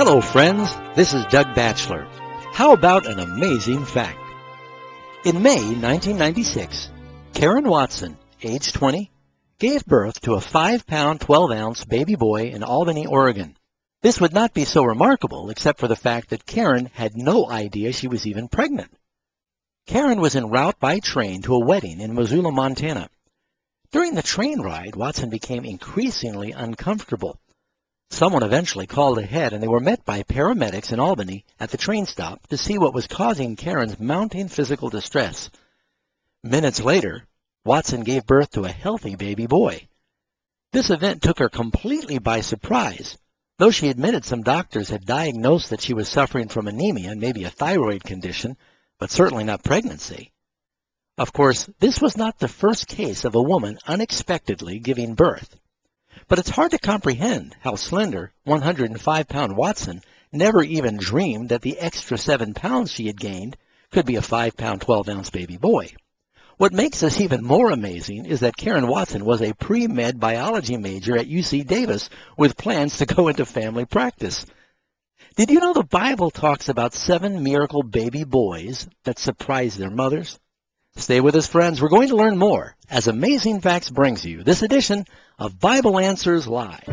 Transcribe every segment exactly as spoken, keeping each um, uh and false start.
Hello, friends. This is Doug Batchelor. How about an amazing fact? In May nineteen ninety-six, Karen Watson, age twenty, gave birth to a five pound, twelve ounce baby boy in Albany, Oregon. This would not be so remarkable except for the fact that Karen had no idea she was even pregnant. Karen was en route by train to a wedding in Missoula, Montana. During the train ride, Watson became increasingly uncomfortable. Someone eventually called ahead, and they were met by paramedics in Albany at the train stop to see what was causing Karen's mounting physical distress. Minutes later, Watson gave birth to a healthy baby boy. This event took her completely by surprise. Though she admitted some doctors had diagnosed that she was suffering from anemia and maybe a thyroid condition, but certainly not pregnancy. Of course, this was not the first case of a woman unexpectedly giving birth. But it's hard to comprehend how slender, one hundred five pound Watson never even dreamed that the extra seven pounds she had gained could be a five pound, twelve ounce baby boy. What makes this even more amazing is that Karen Watson was a pre-med biology major at U C Davis with plans to go into family practice. Did you know the Bible talks about seven miracle baby boys that surprised their mothers? Stay with us, friends. We're going to learn more as Amazing Facts brings you this edition of Bible Answers Live.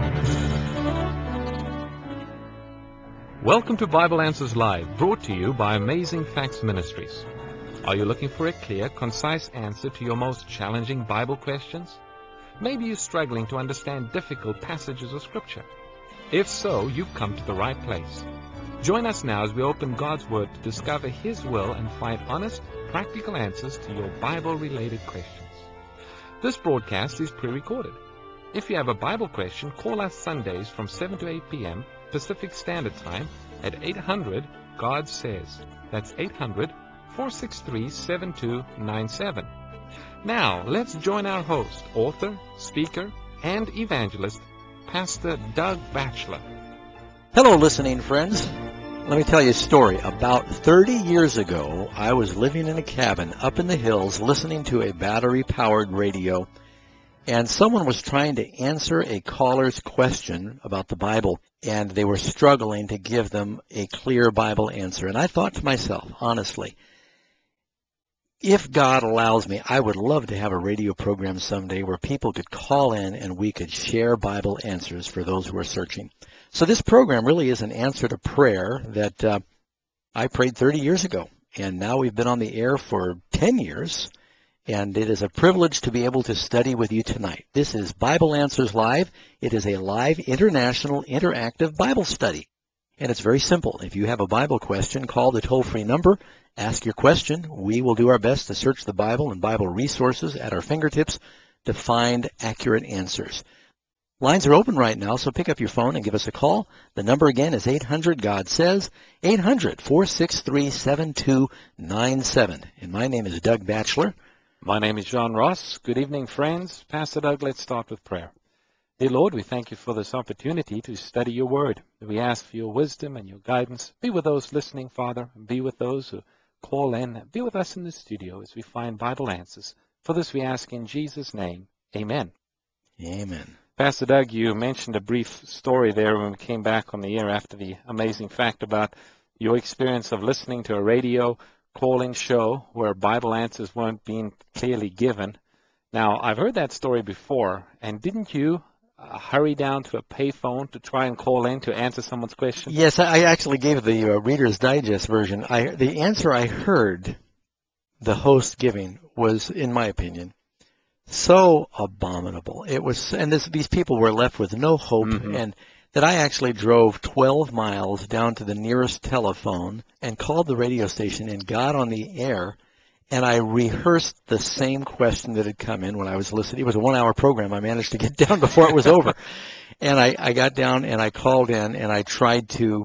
Welcome to Bible Answers Live, brought to you by Amazing Facts Ministries. Are you looking for a clear, concise answer to your most challenging Bible questions? Maybe you're struggling to understand difficult passages of Scripture. If so, you've come to the right place. Join us now as we open God's Word to discover His will and find honest, practical answers to your Bible-related questions. This broadcast is pre-recorded. If you have a Bible question, call us Sundays from seven to eight p m Pacific Standard Time at eight hundred God Says. That's eight hundred, four six three, seven two nine seven. Now, let's join our host, author, speaker, and evangelist, Pastor Doug Batchelor. Hello, listening friends. Let me tell you a story. About thirty years ago, I was living in a cabin up in the hills listening to a battery-powered radio, and someone was trying to answer a caller's question about the Bible, and they were struggling to give them a clear Bible answer. And I thought to myself, honestly, if God allows me, I would love to have a radio program someday where people could call in and we could share Bible answers for those who are searching. So this program really is an answer to prayer that uh, I prayed thirty years ago, and now we've been on the air for ten years, and it is a privilege to be able to study with you tonight. This is Bible Answers Live. It is a live international interactive Bible study, and it's very simple. If you have a Bible question, call the toll-free number, ask your question. We will do our best to search the Bible and Bible resources at our fingertips to find accurate answers. Lines are open right now, so pick up your phone and give us a call. The number again is eight hundred God Says, eight hundred, four six three, seven two nine seven. And my name is Doug Batchelor. My name is John Ross. Good evening, friends. Pastor Doug, let's start with prayer. Dear Lord, we thank you for this opportunity to study your word. We ask for your wisdom and your guidance. Be with those listening, Father, and be with those who call in. Be with us in the studio as we find Bible answers. For this we ask in Jesus' name. Amen. Amen. Pastor Doug, you mentioned a brief story there when we came back on the air after the amazing fact about your experience of listening to a radio call-in show where Bible answers weren't being clearly given. Now, I've heard that story before, and didn't you uh, hurry down to a payphone to try and call in to answer someone's question? Yes, I actually gave the uh, Reader's Digest version. I, the answer I heard the host giving was, in my opinion, so abominable. It was, and this, these people were left with no hope, mm-hmm. and that I actually drove twelve miles down to the nearest telephone and called the radio station and got on the air, and I rehearsed the same question that had come in when I was listening. It was a one-hour program. I managed to get down before it was over. And I, I got down and I called in and I tried to,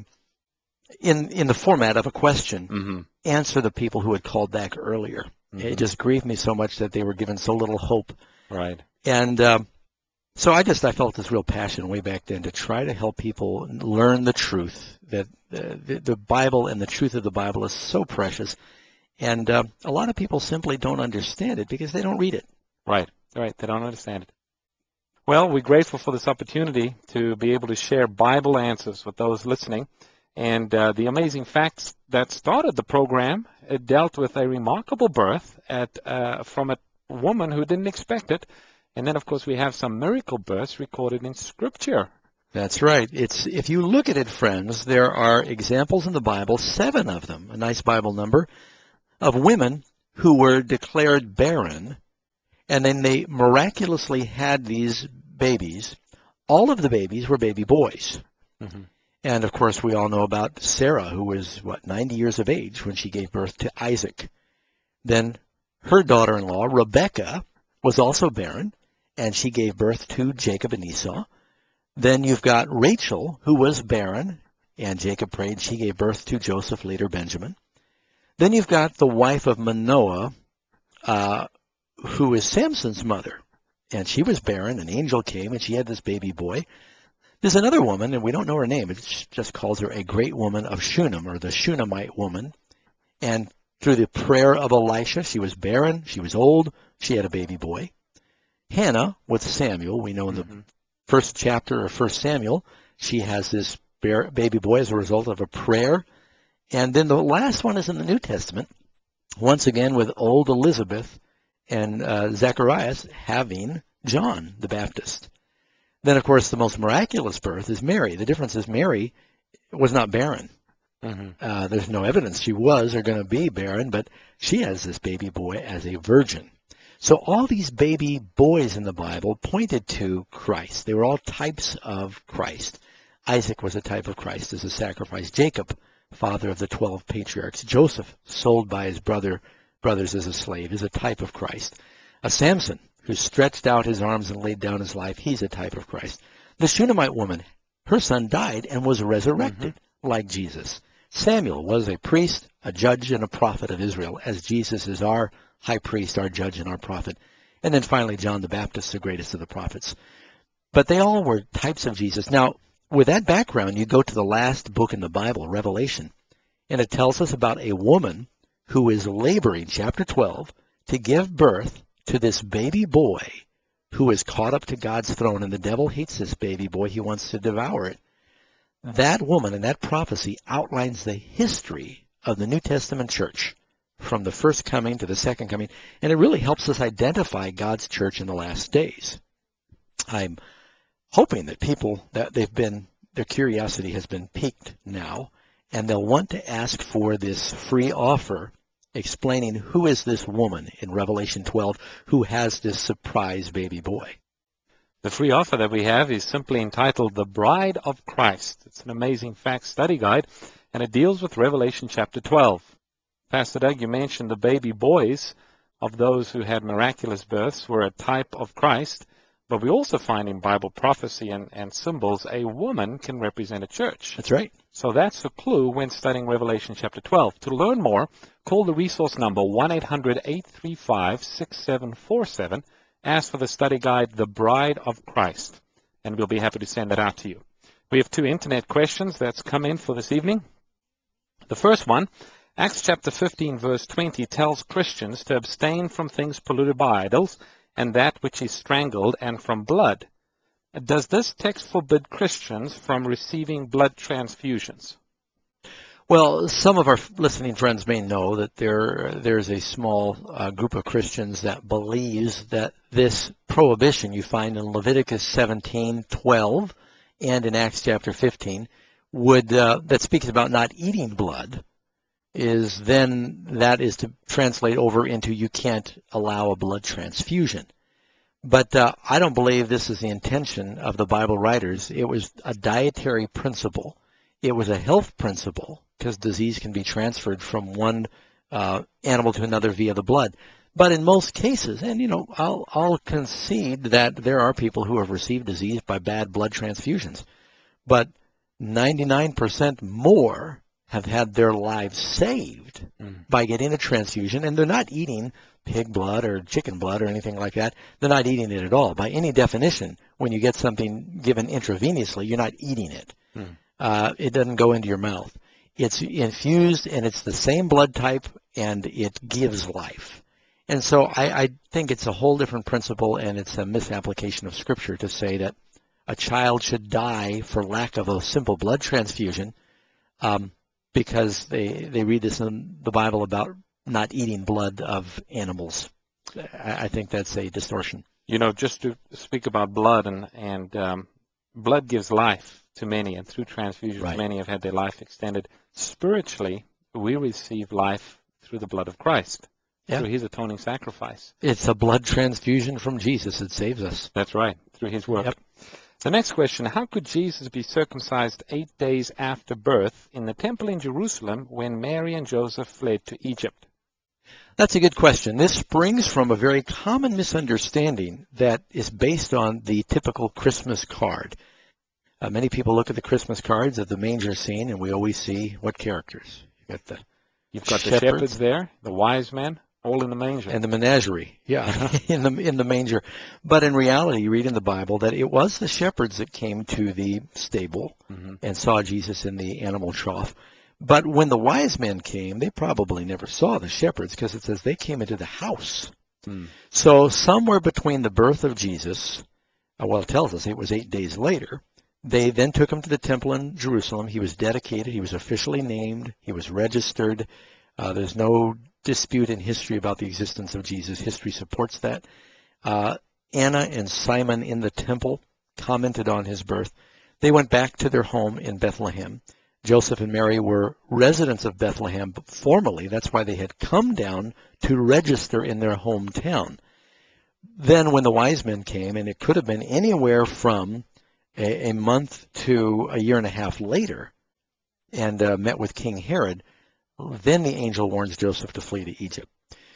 in, in the format of a question, mm-hmm. answer the people who had called back earlier. Mm-hmm. It just grieved me so much that they were given so little hope. Right. And um, so I just I felt this real passion way back then to try to help people learn the truth, that uh, the, the Bible and the truth of the Bible is so precious. And uh, a lot of people simply don't understand it because they don't read it. Right. Right. They don't understand it. Well, we're grateful for this opportunity to be able to share Bible answers with those listening. And uh, the amazing facts that started the program, it dealt with a remarkable birth at uh, from a woman who didn't expect it. And then, of course, we have some miracle births recorded in Scripture. That's right. It's if you look at it, friends, there are examples in the Bible, seven of them, a nice Bible number, of women who were declared barren, and then they miraculously had these babies. All of the babies were baby boys. Mm-hmm. And, of course, we all know about Sarah, who was, what, ninety years of age when she gave birth to Isaac. Then her daughter-in-law, Rebekah, was also barren, and she gave birth to Jacob and Esau. Then you've got Rachel, who was barren, and Jacob prayed. She gave birth to Joseph, later Benjamin. Then you've got the wife of Manoah, uh, who is Samson's mother, and she was barren. An angel came, and she had this baby boy. There's another woman, and we don't know her name. It just calls her a great woman of Shunem, or the Shunammite woman. And through the prayer of Elisha, she was barren, she was old, she had a baby boy. Hannah with Samuel, we know in the mm-hmm. first chapter of First Samuel, she has this baby boy as a result of a prayer. And then the last one is in the New Testament, once again with old Elizabeth and uh, Zacharias having John the Baptist. Then, of course, the most miraculous birth is Mary. The difference is Mary was not barren. Mm-hmm. Uh, there's no evidence she was or going to be barren, but she has this baby boy as a virgin. So all these baby boys in the Bible pointed to Christ. They were all types of Christ. Isaac was a type of Christ as a sacrifice. Jacob, father of the twelve patriarchs. Joseph, sold by his brother brothers as a slave, is a type of Christ. A Samson, who stretched out his arms and laid down his life, he's a type of Christ. The Shunammite woman, her son died and was resurrected mm-hmm. like Jesus. Samuel was a priest, a judge, and a prophet of Israel, as Jesus is our high priest, our judge, and our prophet. And then finally, John the Baptist, the greatest of the prophets. But they all were types of Jesus. Now, with that background, you go to the last book in the Bible, Revelation, and it tells us about a woman who is laboring, chapter twelve, to give birth to this baby boy who is caught up to God's throne, and the devil hates this baby boy. He wants to devour it. That woman and that prophecy outlines the history of the New Testament church from the first coming to the second coming, and it really helps us identify God's church in the last days. I'm hoping that people, that they've been, their curiosity has been piqued now, and they'll want to ask for this free offer explaining who is this woman in Revelation twelve who has this surprise baby boy. The free offer that we have is simply entitled The Bride of Christ. It's an amazing fact study guide, and it deals with Revelation chapter twelve. Pastor Doug, you mentioned the baby boys of those who had miraculous births were a type of Christ, but we also find in Bible prophecy and, and symbols a woman can represent a church. That's right. So that's a clue when studying Revelation chapter twelve. To learn more, call the resource number one eight hundred, eight three five, six seven four seven. Ask for the study guide, The Bride of Christ, and we'll be happy to send that out to you. We have two internet questions that's come in for this evening. The first one, Acts chapter fifteen, verse twenty, tells Christians to abstain from things polluted by idols and that which is strangled and from blood. Does this text forbid Christians from receiving blood transfusions? Well, some of our listening friends may know that there there's a small uh, group of Christians that believes that this prohibition you find in Leviticus seventeen twelve and in Acts chapter fifteen would uh, that speaks about not eating blood is then that is to translate over into you can't allow a blood transfusion. But uh, I don't believe this is the intention of the Bible writers. It was a dietary principle. It was a health principle because disease can be transferred from one uh, animal to another via the blood. But in most cases, and you know, I'll, I'll concede that there are people who have received disease by bad blood transfusions. But ninety-nine percent more have had their lives saved mm. by getting a transfusion, and they're not eating pig blood or chicken blood or anything like that. They're not eating it at all. By any definition, when you get something given intravenously, you're not eating it. Mm. Uh, it doesn't go into your mouth. It's infused, and it's the same blood type, and it gives life. And so I, I think it's a whole different principle, and it's a misapplication of Scripture to say that a child should die for lack of a simple blood transfusion. um, because they, they read this in the Bible about not eating blood of animals. I, I think that's a distortion. You know, just to speak about blood, and, and um, blood gives life to many, and through transfusions, Right. many have had their life extended. Spiritually, we receive life through the blood of Christ, Yeah. through his atoning sacrifice. It's a blood transfusion from Jesus. It saves us. That's right, through his work. Yep. The next question, how could Jesus be circumcised eight days after birth in the temple in Jerusalem when Mary and Joseph fled to Egypt? That's a good question. This springs from a very common misunderstanding that is based on the typical Christmas card. Uh, many people look at the Christmas cards of the manger scene, and we always see what characters? You've got the You've got shepherds, the shepherds there, the wise men, all in the manger. and the menagerie, yeah, in the in the manger. But in reality, you read in the Bible that it was the shepherds that came to the stable mm-hmm. and saw Jesus in the animal trough. But when the wise men came, they probably never saw the shepherds, because it says they came into the house. Mm. So somewhere between the birth of Jesus, uh, well, it tells us it was eight days later, they then took him to the temple in Jerusalem. He was dedicated. He was officially named. He was registered. Uh, there's no dispute in history about the existence of Jesus. History supports that. Uh, Anna and Simon in the temple commented on his birth. They went back to their home in Bethlehem. Joseph and Mary were residents of Bethlehem formerly. That's why they had come down to register in their hometown. Then when the wise men came, and it could have been anywhere from a, a month to a year and a half later, and uh, met with King Herod, then the angel warns Joseph to flee to Egypt.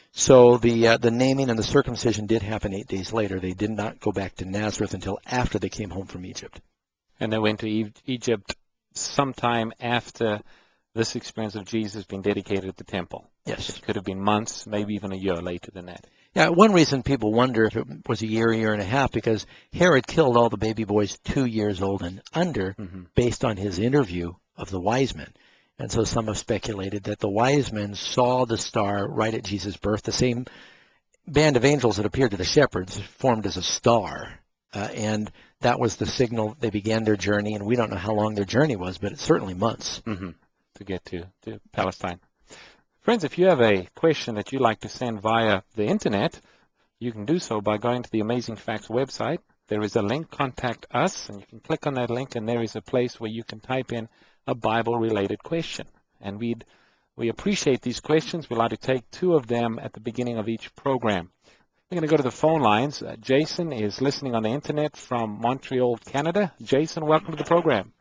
So the uh, the naming and the circumcision did happen eight days later. They did not go back to Nazareth until after they came home from Egypt. And they went to e- Egypt sometime after this experience of Jesus being dedicated at the temple. Yes. It could have been months, maybe even a year later than that. Yeah, one reason people wonder if it was a year, a year and a half, because Herod killed all the baby boys two years old and under mm-hmm. based on his interview of the wise men. And so some have speculated that the wise men saw the star right at Jesus' birth. The same band of angels that appeared to the shepherds formed as a star. Uh, and that was the signal they began their journey. And we don't know how long their journey was, but it's certainly months. Mm-hmm. To get to, to Palestine. Friends, if you have a question that you'd like to send via the internet, you can do so by going to the Amazing Facts website. There is a link, Contact Us, and you can click on that link, and there is a place where you can type in a Bible-related question. And we'd, we appreciate these questions. We'd like to take two of them at the beginning of each program. We're going to go to the phone lines. Uh, Jason is listening on the internet from Montreal, Canada. Jason, welcome to the program.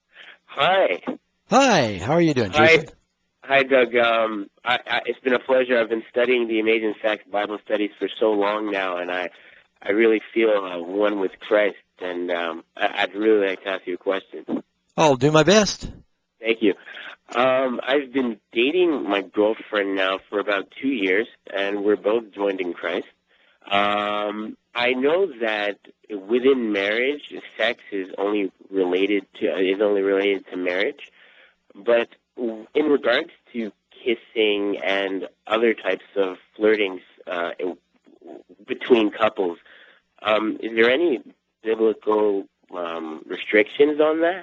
Hi. Hi, how are you doing, Jason? Hi, Hi Doug. Um, I, I, it's been a pleasure. I've been studying the Amazing Facts Bible studies for so long now, and I, I really feel uh, one with Christ, and um, I, I'd really like to ask you a question. I'll do my best. Thank you. Um, I've been dating my girlfriend now for about two years, and we're both joined in Christ. Um, I know that within marriage, sex is only related to is only related to marriage, but in regards to kissing and other types of flirting uh, between couples, um, is there any biblical um, restrictions on that?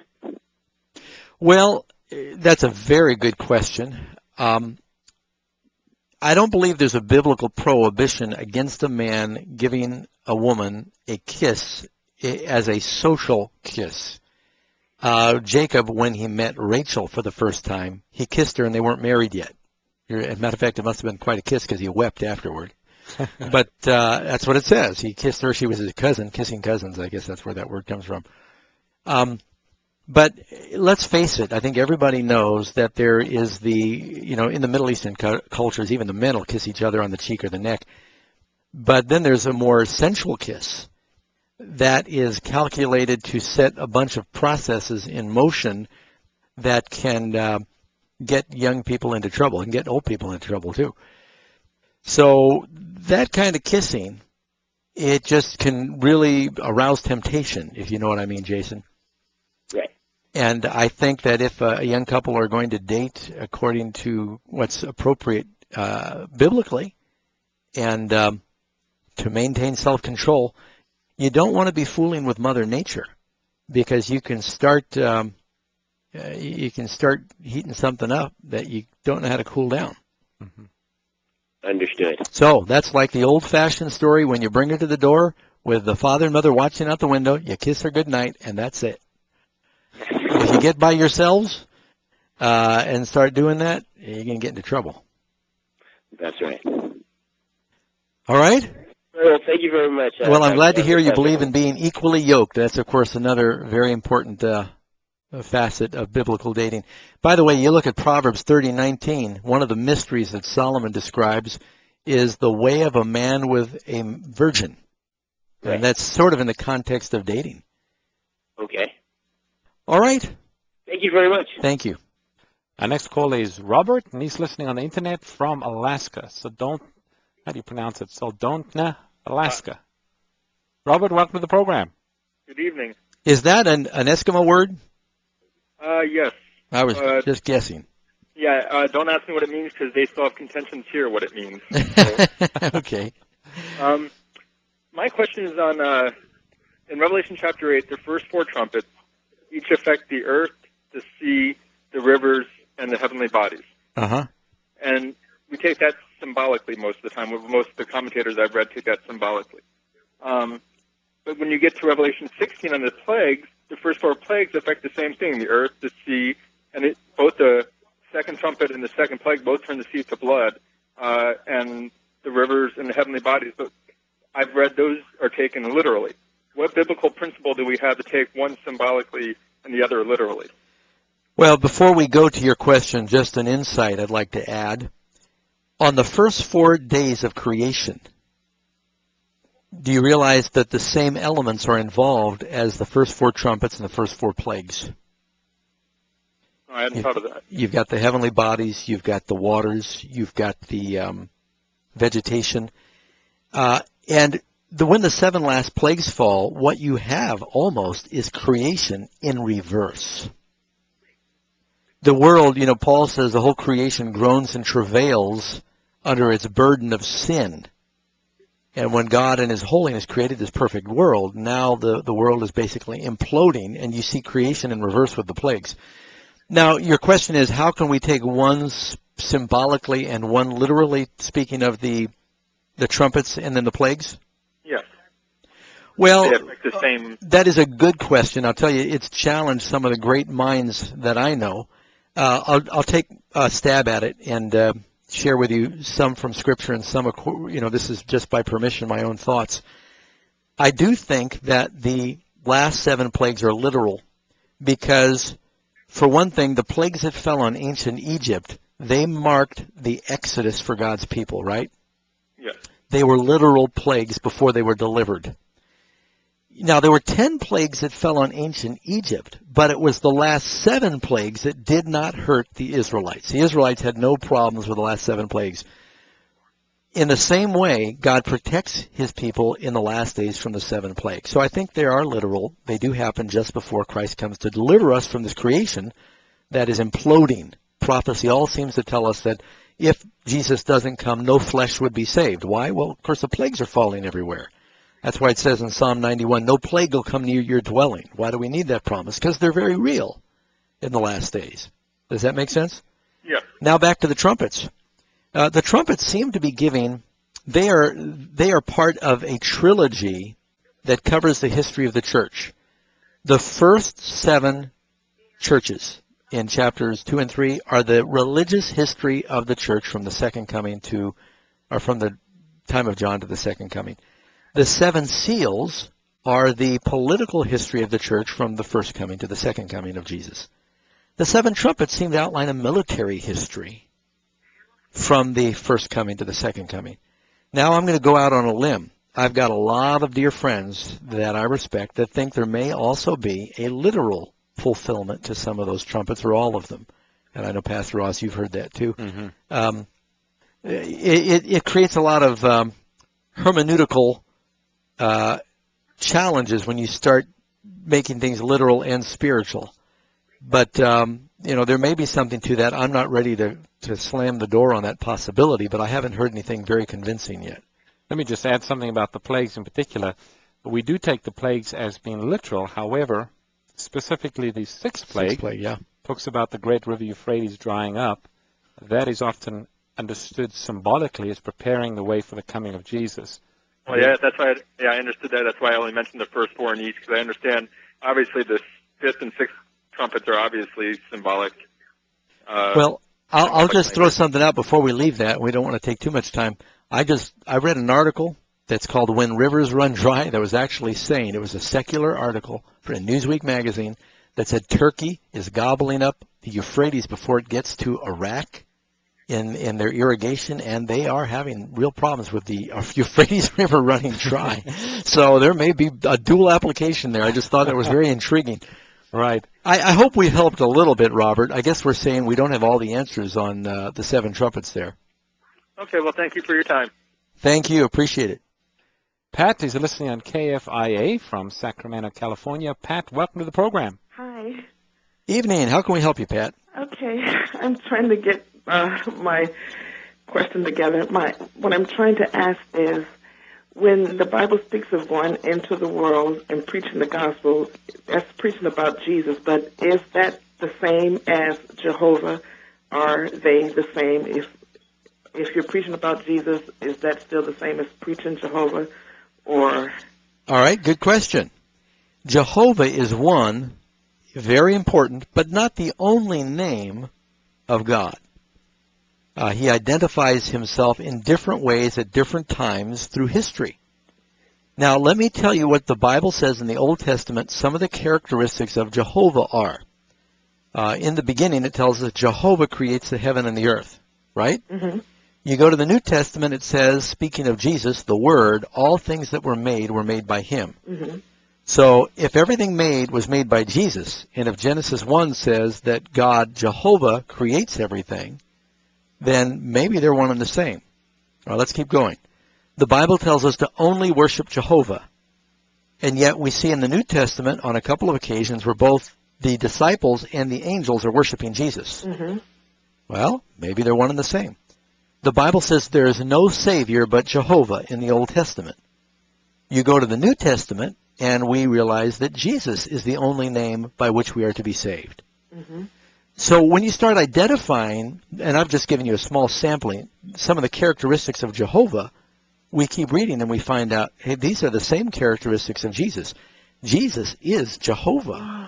Well, that's a very good question. Um, I don't believe there's a biblical prohibition against a man giving a woman a kiss as a social kiss. Uh, Jacob, when he met Rachel for the first time, he kissed her and they weren't married yet. As a matter of fact, it must have been quite a kiss because he wept afterward. But uh, that's what it says. He kissed her. She was his cousin. Kissing cousins, I guess that's where that word comes from. Um, but let's face it. I think everybody knows that there is the, you know, in the Middle Eastern cu- cultures, even the men will kiss each other on the cheek or the neck. But then there's a more sensual kiss that is calculated to set a bunch of processes in motion that can uh, get young people into trouble and get old people into trouble too. So that kind of kissing, it just can really arouse temptation, if you know what I mean, Jason. Right. And I think that if a young couple are going to date according to what's appropriate uh, biblically and um, to maintain self-control, you don't want to be fooling with Mother Nature, because you can start um, uh, you, you can start heating something up that you don't know how to cool down. Mm-hmm. Understood. So that's like the old-fashioned story when you bring her to the door with the father and mother watching out the window, you kiss her goodnight, and that's it. If you get by yourselves uh, and start doing that, you're going to get into trouble. That's right. All right? Well, thank you very much. Uh, Well, I'm glad to Doctor hear you Tucker. believe in being equally yoked. That's, of course, another very important uh, facet of biblical dating. By the way, you look at Proverbs thirty nineteen, one of the mysteries that Solomon describes is the way of a man with a virgin. Right. And that's sort of in the context of dating. Okay. All right. Thank you very much. Thank you. Our next caller is Robert, and he's listening on the internet from Alaska. So don't, how do you pronounce it? So don't, nah, Alaska. Robert, welcome to the program. Good evening. Is that an, an Eskimo word? Uh, yes. I was Uh, just guessing. Yeah, uh, don't ask me what it means because they still have contentions here what it means. So, Okay. um, my question is on, uh, in Revelation chapter eight, the first four trumpets each affect the earth, the sea, the rivers, and the heavenly bodies. Uh-huh. And we take that symbolically most of the time. Most of the commentators I've read take that symbolically. Um, but when you get to Revelation sixteen on the plagues, the first four plagues affect the same thing, the earth, the sea, and it, both the second trumpet and the second plague both turn the sea to blood, uh, and the rivers and the heavenly bodies. But I've read those are taken literally. What biblical principle do we have to take one symbolically and the other literally? Well, before we go to your question, just an insight I'd like to add. On the first four days of creation, do you realize that the same elements are involved as the first four trumpets and the first four plagues? I hadn't You've, thought of that. you've got the heavenly bodies, you've got the waters, you've got the um, vegetation. Uh, and the, when the seven last plagues fall, what you have almost is creation in reverse. The world, you know, Paul says the whole creation groans and travails under its burden of sin. And when God in His holiness created this perfect world, now the, the world is basically imploding, and you see creation in reverse with the plagues. Now, your question is, how can we take one symbolically and one literally, speaking of the the trumpets and then the plagues? Yes. Well, They affect the same. that is a good question. I'll tell you, it's challenged some of the great minds that I know. Uh, I'll, I'll take a stab at it and uh, share with you some from Scripture and some, you know, this is just by permission, my own thoughts. I do think that the last seven plagues are literal because, for one thing, the plagues that fell on ancient Egypt, they marked the exodus for God's people, right? Yes. They were literal plagues before they were delivered. Now, there were ten plagues that fell on ancient Egypt, but it was the last seven plagues that did not hurt the Israelites. The Israelites had no problems with the last seven plagues. In the same way, God protects His people in the last days from the seven plagues. So I think they are literal. They do happen just before Christ comes to deliver us from this creation that is imploding. Prophecy all seems to tell us that if Jesus doesn't come, no flesh would be saved. Why? Well, of course, the plagues are falling everywhere. That's why it says in Psalm ninety-one, no plague will come near your dwelling. Why do we need that promise? Because they're very real in the last days. Does that make sense? Yes. Now back to the trumpets. Uh, the trumpets seem to be giving, they are, they are part of a trilogy that covers the history of the church. The first seven churches in chapters two and three are the religious history of the church from the second coming to, or from the time of John to the second coming. The seven seals are the political history of the church from the first coming to the second coming of Jesus. The seven trumpets seem to outline a military history from the first coming to the second coming. Now I'm going to go out on a limb. I've got a lot of dear friends that I respect that think there may also be a literal fulfillment to some of those trumpets, or all of them. And I know, Pastor Ross, you've heard that too. Mm-hmm. Um, it, it, it creates a lot of um, hermeneutical uh, challenges when you start making things literal and spiritual. But, um, you know, there may be something to that. I'm not ready to, to slam the door on that possibility, but I haven't heard anything very convincing yet. Let me just add something about the plagues in particular. We do take the plagues as being literal. However, specifically the sixth plague, Sixth plague, yeah. talks about the great river Euphrates drying up, that is often understood symbolically as preparing the way for the coming of Jesus. Well, yeah, that's why. I, yeah, I understood that. That's why I only mentioned the first four in each, because I understand. Obviously, the fifth and sixth trumpets are obviously symbolic. Uh, well, I'll, I'll just throw language. something out before we leave that. We don't want to take too much time. I just I read an article that's called "When Rivers Run Dry" that was actually saying, it was a secular article in Newsweek magazine that said Turkey is gobbling up the Euphrates before it gets to Iraq in in their irrigation, and they are having real problems with the Euphrates River running dry. So there may be a dual application there. I just thought that was very intriguing. Right. I, I hope we helped a little bit, Robert. I guess we're saying we don't have all the answers on uh, the seven trumpets there. Okay, well, thank you for your time. Thank you. Appreciate it. Pat is listening on K F I A from Sacramento, California. Pat, welcome to the program. Hi. Evening. How can we help you, Pat? Okay, I'm trying to get uh, my question together. My what I'm trying to ask is, when the Bible speaks of going into the world and preaching the gospel, that's preaching about Jesus, but is that the same as Jehovah? Are they the same? If if you're preaching about Jesus, is that still the same as preaching Jehovah? Or All right, good question. Jehovah is one, very important, but not the only name of God. Uh, he identifies himself in different ways at different times through history. Now, let me tell you what the Bible says in the Old Testament some of the characteristics of Jehovah are. Uh, in the beginning, it tells us Jehovah creates the heaven and the earth, right? mm-hmm. You go to the New Testament, it says, speaking of Jesus, the Word, all things that were made were made by him. Mm-hmm. So if everything made was made by Jesus, and if Genesis one says that God, Jehovah, creates everything, then maybe they're one and the same. All right, let's keep going. The Bible tells us to only worship Jehovah. And yet we see in the New Testament on a couple of occasions where both the disciples and the angels are worshiping Jesus. Mm-hmm. Well, maybe they're one and the same. The Bible says there is no Savior but Jehovah in the Old Testament. You go to the New Testament, and we realize that Jesus is the only name by which we are to be saved. Mm-hmm. So when you start identifying, and I've just given you a small sampling, some of the characteristics of Jehovah, we keep reading and we find out, hey, these are the same characteristics of Jesus. Jesus is Jehovah.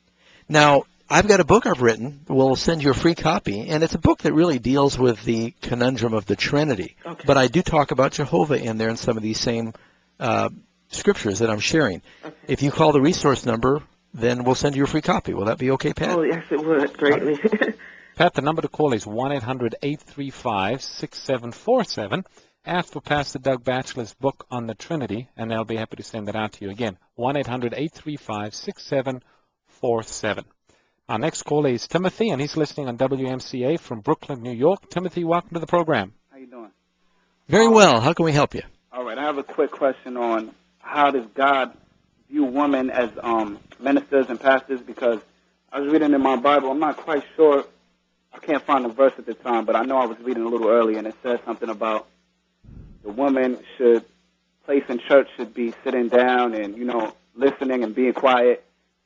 Now, I've got a book I've written. We'll send you a free copy, and it's a book that really deals with the conundrum of the Trinity. Okay. But I do talk about Jehovah in there in some of these same uh, scriptures that I'm sharing. Okay. If you call the resource number, then we'll send you a free copy. Will that be okay, Pat? Oh, yes, it would, greatly. Pat, the number to call is one eight hundred eight three five six seven four seven. Ask for Pastor Doug Batchelor's book on the Trinity, and they'll be happy to send that out to you. Again, one eight hundred eight three five six seven four seven. Our next caller is Timothy, and he's listening on W M C A from Brooklyn, New York. Timothy, welcome to the program. How you doing? Very well. How can we help you? All right, I have a quick question on how does God view women as um, ministers and pastors, because I was reading in my Bible. I'm not quite sure. I can't find the verse at the time, but I know I was reading a little early, and it says something about the woman should, place in church should be sitting down and, you know, listening and being quiet,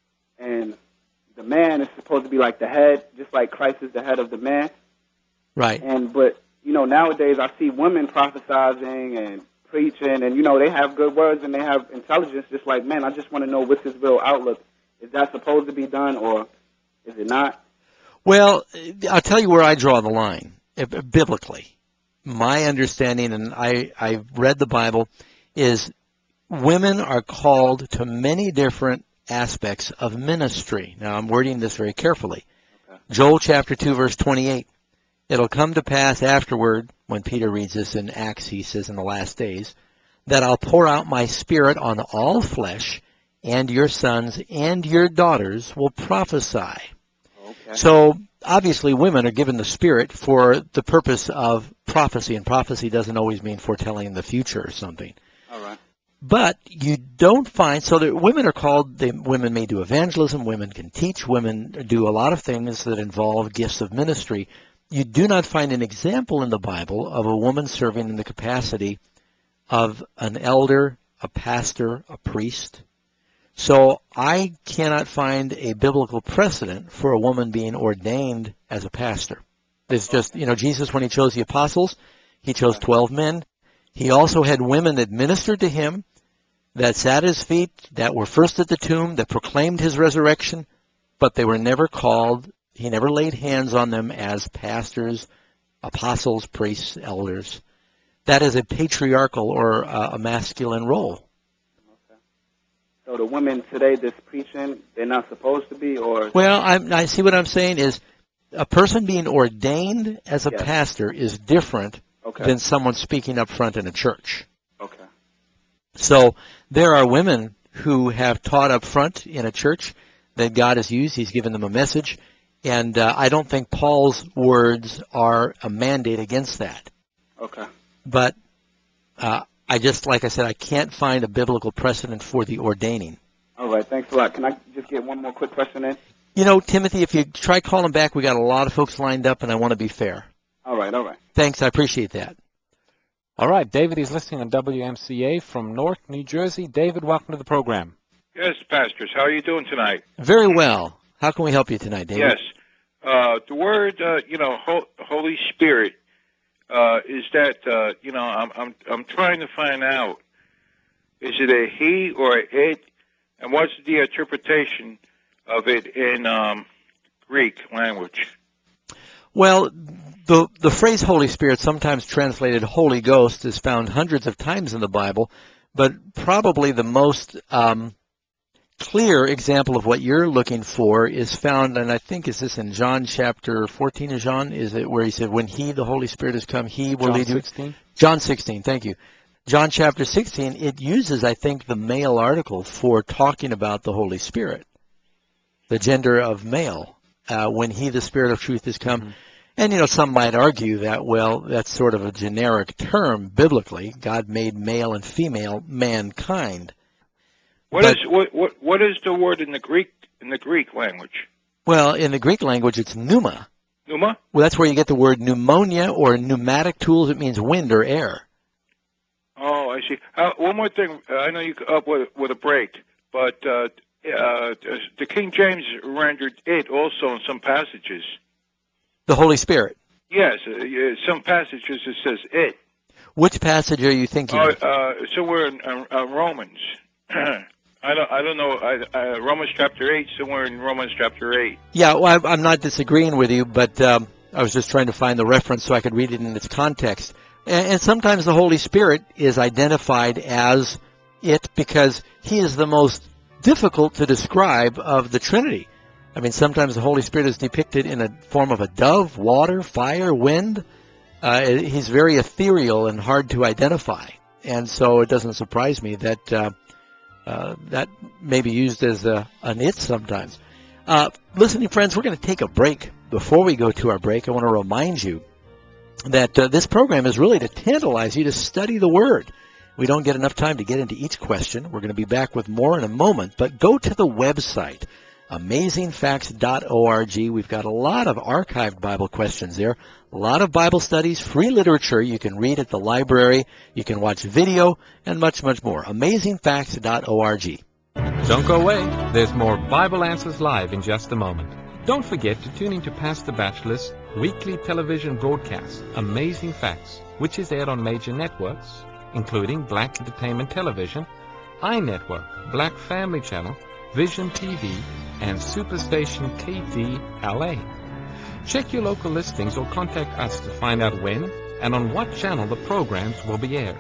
and the man is supposed to be like the head, just like Christ is the head of the man. Right. And but you know, nowadays I see women prophesizing and preaching, and you know, they have good words and they have intelligence, just like men. I just want to know what's his real outlook. Is that supposed to be done, or is it not? Well, I'll tell you where I draw the line uh, biblically. My understanding, and I I've read the Bible, is women are called to many different aspects of ministry. Now, I'm wording this very carefully. Okay. Joel chapter two, verse twenty-eight. It'll come to pass afterward, when Peter reads this in Acts, he says in the last days, that I'll pour out my spirit on all flesh, and your sons and your daughters will prophesy. Okay. So, obviously, women are given the Spirit for the purpose of prophecy, and prophecy doesn't always mean foretelling the future or something. All right. But you don't find, so that women are called, they, women may do evangelism, women can teach, women do a lot of things that involve gifts of ministry. You do not find an example in the Bible of a woman serving in the capacity of an elder, a pastor, a priest. So I cannot find a biblical precedent for a woman being ordained as a pastor. It's just, you know, Jesus, when he chose the apostles, he chose twelve men. He also had women that ministered to him, that sat at his feet, that were first at the tomb, that proclaimed his resurrection, but they were never called. He never laid hands on them as pastors, apostles, priests, elders. That is a patriarchal or uh, a masculine role. Okay. So the women today that's preaching, they're not supposed to be, or? Well, I, I see what I'm saying is a person being ordained as a Yes. pastor is different Okay. than someone speaking up front in a church. Okay. So there are women who have taught up front in a church that God has used. He's given them a message. And uh, I don't think Paul's words are a mandate against that. Okay. But uh, I just, like I said, I can't find a biblical precedent for the ordaining. All right. Thanks a lot. Can I just get one more quick question in? You know, Timothy, if you try calling back, we got a lot of folks lined up, and I want to be fair. All right. All right. Thanks. I appreciate that. All right, David is listening on W M C A from Newark, New Jersey. David, welcome to the program. Yes, pastors. How are you doing tonight? Very well. How can we help you tonight, David? Yes. Uh, the word, uh, you know, Ho- Holy Spirit, uh, is that, uh, you know, I'm, I'm, I'm trying to find out, is it a he or a it? And what's the interpretation of it in um, Greek language? Well, the the phrase Holy Spirit, sometimes translated Holy Ghost, is found hundreds of times in the Bible, but probably the most um, clear example of what you're looking for is found, and I think is this in John chapter fourteen of John, is it where he said, when he, the Holy Spirit, has come, he will John lead you? sixteen? John sixteen, thank you. John chapter sixteen, it uses, I think, the male article for talking about the Holy Spirit, the gender of male, uh, when he, the Spirit of truth, has come. Mm-hmm. And, you know, some might argue that, well, that's sort of a generic term biblically. God made male and female mankind. What But- is what, what what is the word in the Greek in the Greek language? Well, in the Greek language, it's pneuma. Pneuma? Well, that's where you get the word pneumonia or pneumatic tools. It means wind or air. Oh, I see. Uh, one more thing. Uh, I know you up with with a break, but uh, uh, the King James rendered it also in some passages. The Holy Spirit. Yes, uh, yeah, some passages it says it. Which passage are you thinking Uh, of? uh, somewhere in uh, uh, Romans. I don't. I don't know. I, uh, Romans chapter eight. Somewhere in Romans chapter eight. Yeah, well, I- I'm not disagreeing with you, but um, I was just trying to find the reference so I could read it in its context. And, and sometimes the Holy Spirit is identified as it because he is the most difficult to describe of the Trinity. I mean, sometimes the Holy Spirit is depicted in a form of a dove, water, fire, wind. Uh, he's very ethereal and hard to identify. And so it doesn't surprise me that uh, uh, that may be used as a, an it sometimes. Uh, listening friends, we're going to take a break. Before we go to our break, I want to remind you that uh, this program is really to tantalize you to study the Word. We don't get enough time to get into each question. We're going to be back with more in a moment, but go to the website, amazing facts dot org. We've got a lot of archived Bible questions there, a lot of Bible studies, free literature you can read at the library, you can watch video, and much, much more. amazing facts dot org. Don't go away. There's more Bible Answers Live in just a moment. Don't forget to tune in to Pastor Batchelor's weekly television broadcast, Amazing Facts, which is aired on major networks, including Black Entertainment Television, iNetwork, Black Family Channel, Vision T V, and Superstation K D L A. Check your local listings or contact us to find out when and on what channel the programs will be aired.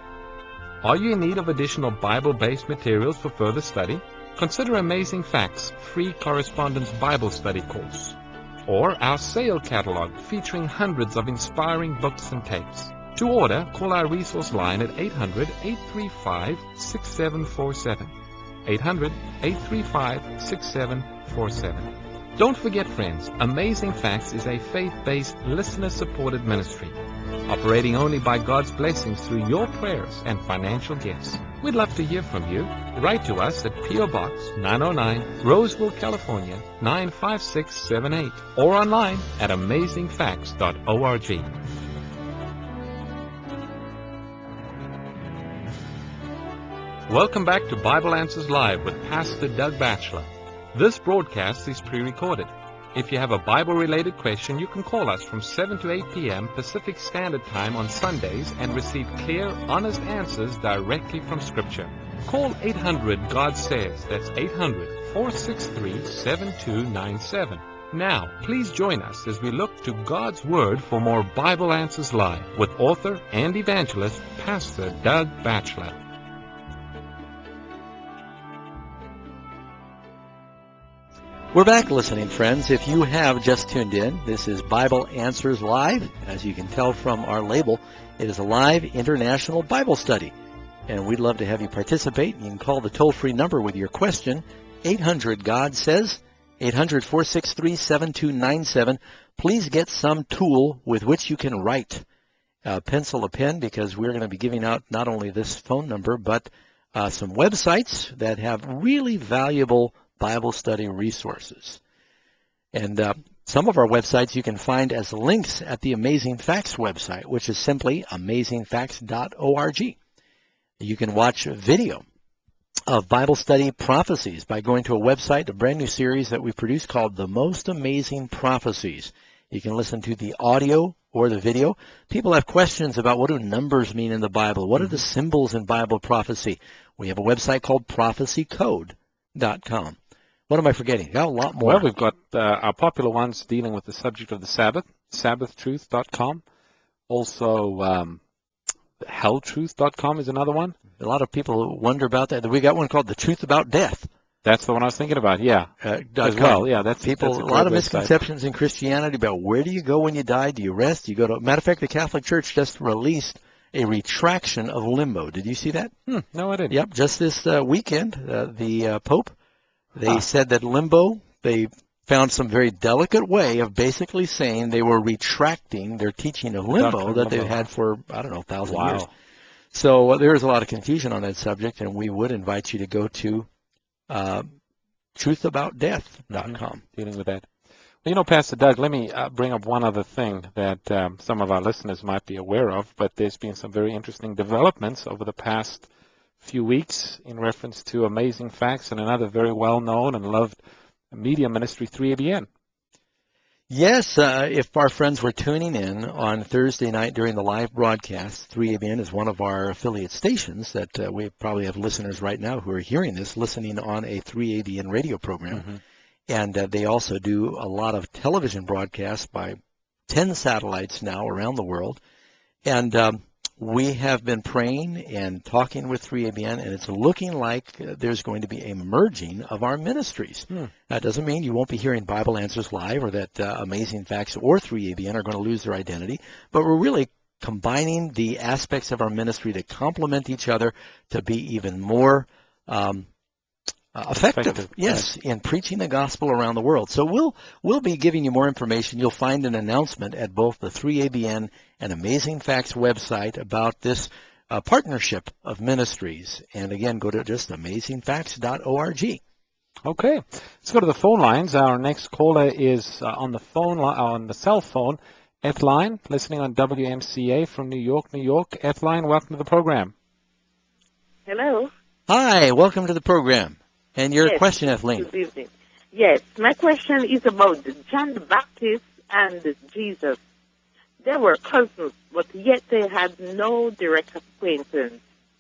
Are you in need of additional Bible-based materials for further study? Consider Amazing Facts free correspondence Bible study course, or our sale catalog featuring hundreds of inspiring books and tapes. To order, call our resource line at eight hundred, eight three five, six seven four seven. eight hundred, eight three five, six seven four seven. Don't forget, friends, Amazing Facts is a faith-based, listener-supported ministry, operating only by God's blessings through your prayers and financial gifts. We'd love to hear from you. Write to us at P O. Box nine oh nine, Roseville, California, nine five six seven eight, or online at amazing facts dot org. Welcome back to Bible Answers Live with Pastor Doug Batchelor. This broadcast is pre-recorded. If you have a Bible-related question, you can call us from seven to eight p.m. Pacific Standard Time on Sundays and receive clear, honest answers directly from Scripture. Call eight hundred God Says. That's eight hundred, four six three, seven two nine seven. Now, please join us as we look to God's Word for more Bible Answers Live with author and evangelist, Pastor Doug Batchelor. We're back, listening friends. If you have just tuned in, this is Bible Answers Live. As you can tell from our label, it is a live international Bible study. And we'd love to have you participate. You can call the toll-free number with your question, eight hundred God Says, eight hundred, four six three, seven two nine seven. Please get some tool with which you can write. Uh, pencil a pen, because we're going to be giving out not only this phone number, but uh, some websites that have really valuable Bible study resources. And uh, some of our websites you can find as links at the Amazing Facts website, which is simply amazing facts dot org. You can watch a video of Bible study prophecies by going to a website, a brand new series that we produced called The Most Amazing Prophecies. You can listen to the audio or the video. People have questions about what do numbers mean in the Bible? What are the symbols in Bible prophecy? We have a website called prophecy code dot com. What am I forgetting? Got a lot more. Well, we've got uh, our popular ones dealing with the subject of the Sabbath, sabbath truth dot com. Also, um, hell truth dot com is another one. A lot of people wonder about that. We got one called The Truth About Death. That's the one I was thinking about, yeah. Uh, As well, yeah. That's people. That's a, a lot of website. misconceptions in Christianity about where do you go when you die? Do you rest? Do you go to? Matter of fact, the Catholic Church just released a retraction of limbo. Did you see that? Hmm, no, I didn't. Yep, just this uh, weekend, uh, the uh, Pope, they Huh. said that limbo, they found some very delicate way of basically saying they were retracting their teaching of limbo Doctrine of that they've limbo. had for, I don't know, a thousand Wow. years. So uh, there is a lot of confusion on that subject, and we would invite you to go to uh, truth about death dot com. Dealing with that. Well, you know, Pastor Doug, let me uh, bring up one other thing that um, some of our listeners might be aware of, but there's been some very interesting developments over the past few weeks in reference to Amazing Facts and another very well-known and loved media ministry, three A B N. Yes, uh, if our friends were tuning in on Thursday night during the live broadcast, three A B N is one of our affiliate stations that uh, we probably have listeners right now who are hearing this, listening on a three A B N radio program. Mm-hmm. And uh, they also do a lot of television broadcasts by ten satellites now around the world. And um, we have been praying and talking with three A B N, and it's looking like uh, there's going to be a merging of our ministries. Hmm. That doesn't mean you won't be hearing Bible Answers Live or that uh, Amazing Facts or three A B N are going to lose their identity, but we're really combining the aspects of our ministry to complement each other to be even more um, Uh, effective, Effective, yes, in preaching the gospel around the world. So we'll we'll be giving you more information. You'll find an announcement at both the three A B N and Amazing Facts website about this uh, partnership of ministries. And again, go to just amazing facts dot org. Okay, let's go to the phone lines. Our next caller is uh, on the phone li- on the cell phone. Ethline, listening on W M C A from New York, New York. Ethline, welcome to the program. Hello. Hi, welcome to the program. And your Yes, question, Etheline. Good evening. Yes, my question is about John the Baptist and Jesus. They were cousins, but yet they had no direct acquaintance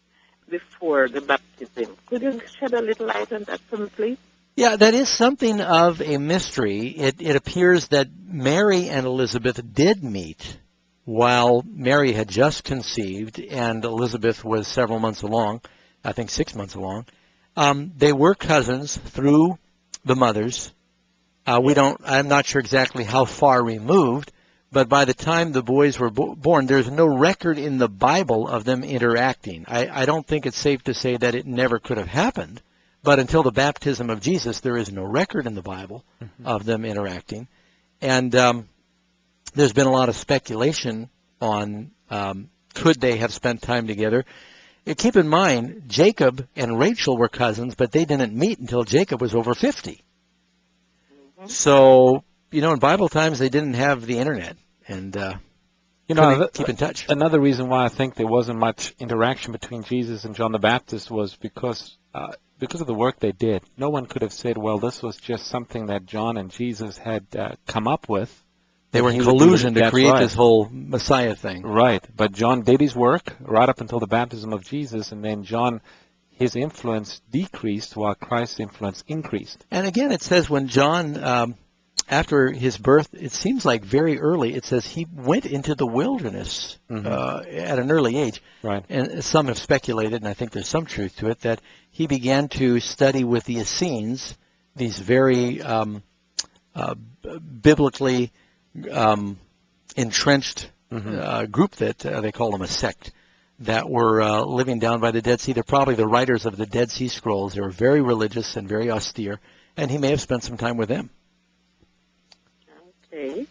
before the baptism. Could you shed a little light on that for me, please? Yeah, that is something of a mystery. It, it appears that Mary and Elizabeth did meet while Mary had just conceived and Elizabeth was several months along, I think six months along. Um, they were cousins through the mothers. Uh, we don't, I'm not sure exactly how far removed, but by the time the boys were bo- born, there's no record in the Bible of them interacting. I, I don't think it's safe to say that it never could have happened, but until the baptism of Jesus, there is no record in the Bible mm-hmm. of them interacting. And um, there's been a lot of speculation on um, could they have spent time together. Keep in mind, Jacob and Rachel were cousins, but they didn't meet until Jacob was over fifty. Mm-hmm. So, you know, in Bible times, they didn't have the internet. And uh, You know, couldn't keep in touch. Another reason why I think there wasn't much interaction between Jesus and John the Baptist was because uh, because of the work they did. No one could have said, well, this was just something that John and Jesus had uh, come up with. They were in He would do collusion it. to That's create right. this whole Messiah thing. Right, but John did his work right up until the baptism of Jesus, and then John, his influence decreased while Christ's influence increased. And again, it says when John, um, after his birth, it seems like very early, it says he went into the wilderness Mhm. uh, at an early age. Right. And some have speculated, and I think there's some truth to it, that he began to study with the Essenes, these very um, uh, b- biblically um, entrenched Mhm. uh, group that uh, they call them a sect, that were uh, living down by the Dead Sea. They're probably the writers of the Dead Sea Scrolls. They were very religious and very austere, and he may have spent some time with them. Okay.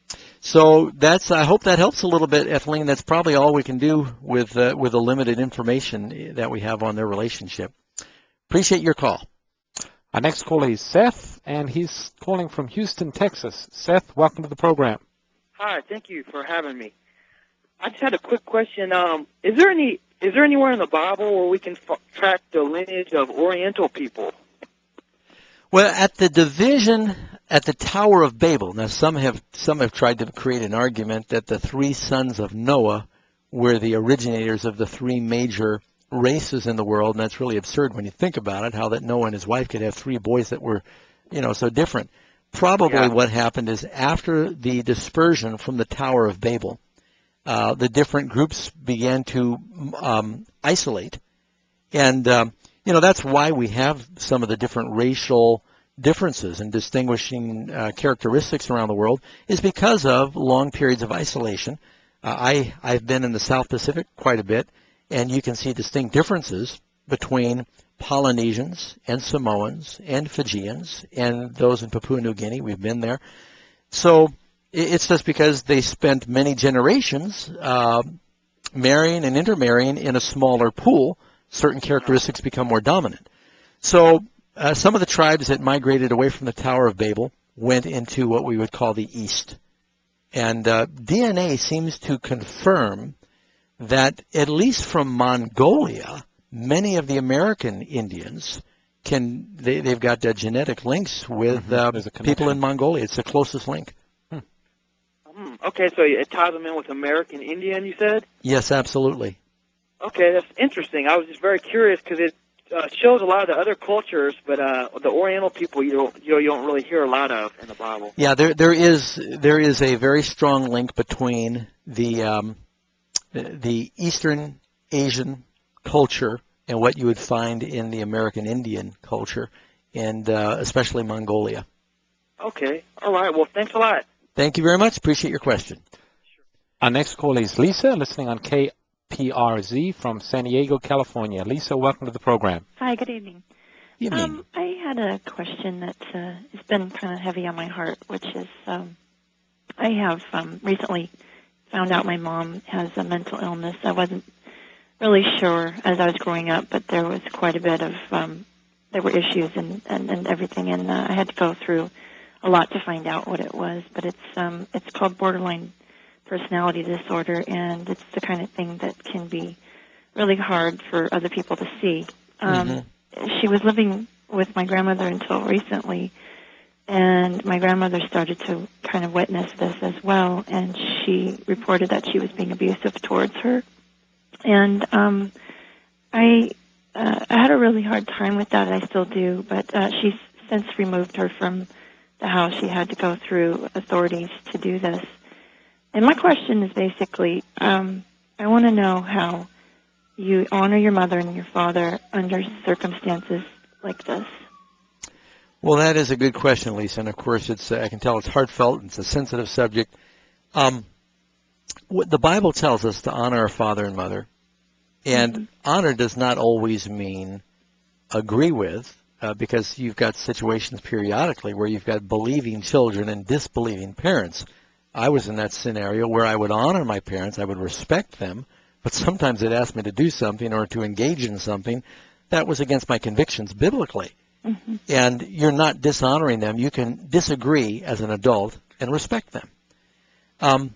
So that's. I hope that helps a little bit, Etheline. That's probably all we can do with uh, with the limited information that we have on their relationship. Appreciate your call. Our next caller is Seth, and he's calling from Houston, Texas. Seth, welcome to the program. Hi, thank you for having me. I just had a quick question. Um, is there any is there anywhere in the Bible where we can f- track the lineage of Oriental people? Well, at the division at the Tower of Babel. Now, some have some have tried to create an argument that the three sons of Noah were the originators of the three major races in the world, and that's really absurd when you think about it, how that Noah and his wife could have three boys that were, you know, so different. Probably Yeah. what happened is after the dispersion from the Tower of Babel, uh, the different groups began to um, isolate. And, um, you know, that's why we have some of the different racial differences and distinguishing uh, characteristics around the world, is because of long periods of isolation. Uh, I, I've been in the South Pacific quite a bit, and you can see distinct differences between Polynesians and Samoans and Fijians and those in Papua New Guinea. We've been there. So i- it's just because they spent many generations uh, marrying and intermarrying in a smaller pool, certain characteristics become more dominant. So uh, some of the tribes that migrated away from the Tower of Babel went into what we would call the East. And uh, D N A seems to confirm that at least from Mongolia, many of the American Indians can, they, they've got uh, genetic links with Mhm. uh, There's a people connection. in Mongolia. It's the closest link. Hmm, okay, so it ties them in with American Indian, you said? Yes, absolutely. Okay, that's interesting. I was just very curious because it uh, shows a lot of the other cultures, but uh, the Oriental people you don't you, know, you don't really hear a lot of in the Bible. Yeah, there there is there is a very strong link between the um, the, the Eastern Asian culture and what you would find in the American Indian culture, and uh, especially Mongolia. Okay, all right. Well, thanks a lot. Thank you very much. Appreciate your question. Our next caller is Lisa, listening on K P R Z from San Diego, California. Lisa, welcome to the program. Hi, good evening. Evening. Um, I had a question that uh, has been kind of heavy on my heart, which is um, I have um, recently found out my mom has a mental illness. I wasn't really sure as I was growing up, but there was quite a bit of, um, there were issues and, and, and everything, and uh, I had to go through a lot to find out what it was. But it's um, it's called borderline personality disorder, and it's the kind of thing that can be really hard for other people to see. Um, Mhm. She was living with my grandmother until recently, and my grandmother started to kind of witness this as well, and she reported that she was being abusive towards her. And um, I, uh, I had a really hard time with that, and I still do, but uh, she's since removed her from the house. She had to go through authorities to do this. And my question is basically, um, I want to know how you honor your mother and your father under circumstances like this. Well, that is a good question, Lisa, and of course, it's uh, I can tell it's heartfelt. It's a sensitive subject. Um, what the Bible tells us to honor our father and mother, and Mhm. honor does not always mean agree with, uh, because you've got situations periodically where you've got believing children and disbelieving parents. I was in that scenario where I would honor my parents, I would respect them, but sometimes they'd ask me to do something or to engage in something that was against my convictions biblically. Mm-hmm. And you're not dishonoring them. You can disagree as an adult and respect them. Um,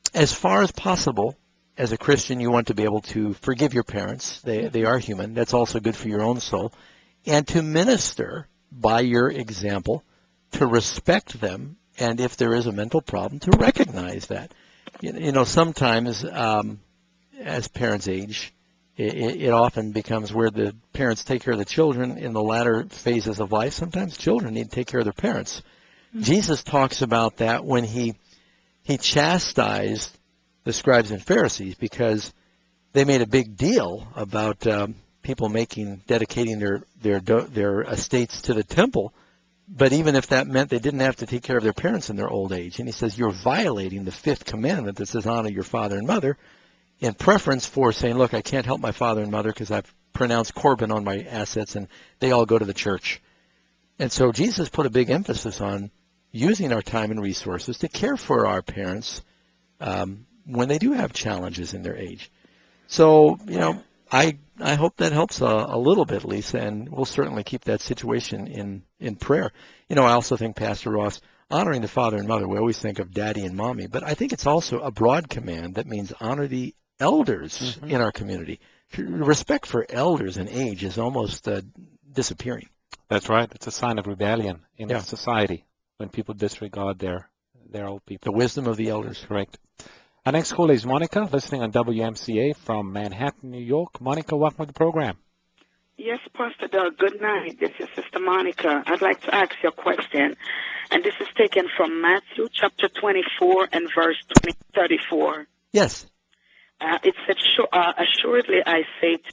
as far as possible, as a Christian, you want to be able to forgive your parents. They, they are human. That's also good for your own soul. And to minister by your example, to respect them, and if there is a mental problem, to recognize that. You, you know, sometimes um, as parents age, it, it often becomes where the parents take care of the children in the latter phases of life. Sometimes children need to take care of their parents. Mm-hmm. Jesus talks about that when he he chastised the scribes and Pharisees because they made a big deal about um, people making, dedicating their, their, their estates to the temple. But even if that meant they didn't have to take care of their parents in their old age. And he says, you're violating the fifth commandment that says honor your father and mother in preference for saying, look, I can't help my father and mother because I've pronounced Corban on my assets and they all go to the church. And so Jesus put a big emphasis on using our time and resources to care for our parents um, when they do have challenges in their age. So, you know, I I hope that helps a, a little bit, Lisa, and we'll certainly keep that situation in, in prayer. You know, I also think, Pastor Ross, honoring the father and mother, we always think of daddy and mommy, but I think it's also a broad command that means honor the elders mm-hmm. in our community. Respect for elders in age is almost uh, disappearing. That's right. It's a sign of rebellion in yeah. society when people disregard their, their old people. The wisdom of the elders. Correct. Our next caller is Monica, listening on W M C A from Manhattan, New York. Monica, welcome to the program. Yes, Pastor Doug, good night. This is Sister Monica. I'd like to ask you a question, and this is taken from Matthew chapter twenty-four and verse thirty-four. Yes. Uh, it said, uh, assuredly I say to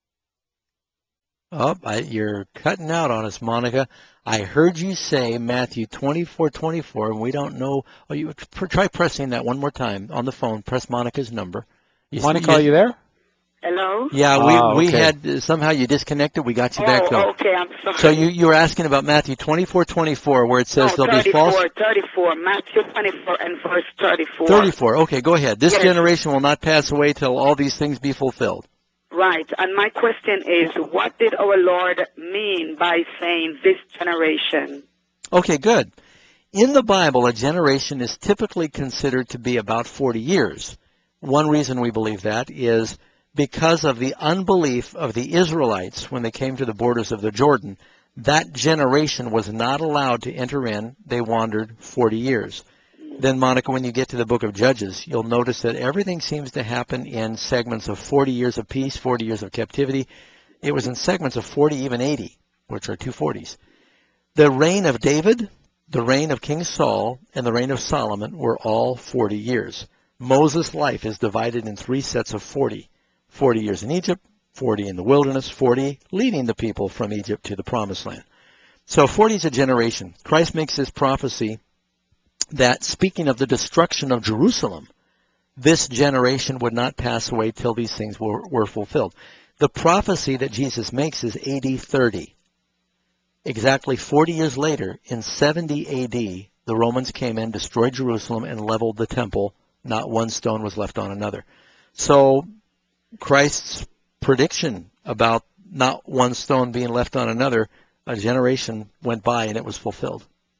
Oh, I, you're cutting out on us, Monica. I heard you say Matthew twenty-four twenty-four, and we don't know. Oh, you try pressing that one more time on the phone. Press Monica's number. You, Monica, you, are you there? Hello? Yeah, we, oh, okay. we had, uh, somehow you disconnected. We got you oh, back, though. okay, I'm sorry. So you, you were asking about Matthew twenty-four twenty-four, where it says no, there'll be false... thirty-four, Matthew twenty-four and verse thirty-four. thirty-four, okay, go ahead. This yes. generation will not pass away till all these things be fulfilled. Right, and my question is, what did our Lord mean by saying this generation? Okay, good. In the Bible, a generation is typically considered to be about forty years. One reason we believe that is because of the unbelief of the Israelites when they came to the borders of the Jordan. That generation was not allowed to enter in. They wandered forty years. Then, Monica, when you get to the book of Judges, you'll notice that everything seems to happen in segments of forty years of peace, forty years of captivity. It was in segments of forty, even eighty, which are two forties. The reign of David, the reign of King Saul, and the reign of Solomon were all forty years. Moses' life is divided in three sets of forty. forty years in Egypt, forty in the wilderness, forty leading the people from Egypt to the promised land. So forty is a generation. Christ makes this prophecy that, speaking of the destruction of Jerusalem, this generation would not pass away till these things were, were fulfilled. The prophecy that Jesus makes is A D thirty. Exactly forty years later, in seventy A D, the Romans came in, destroyed Jerusalem, and leveled the temple. Not one stone was left on another. So Christ's prediction about not one stone being left on another, a generation went by and it was fulfilled.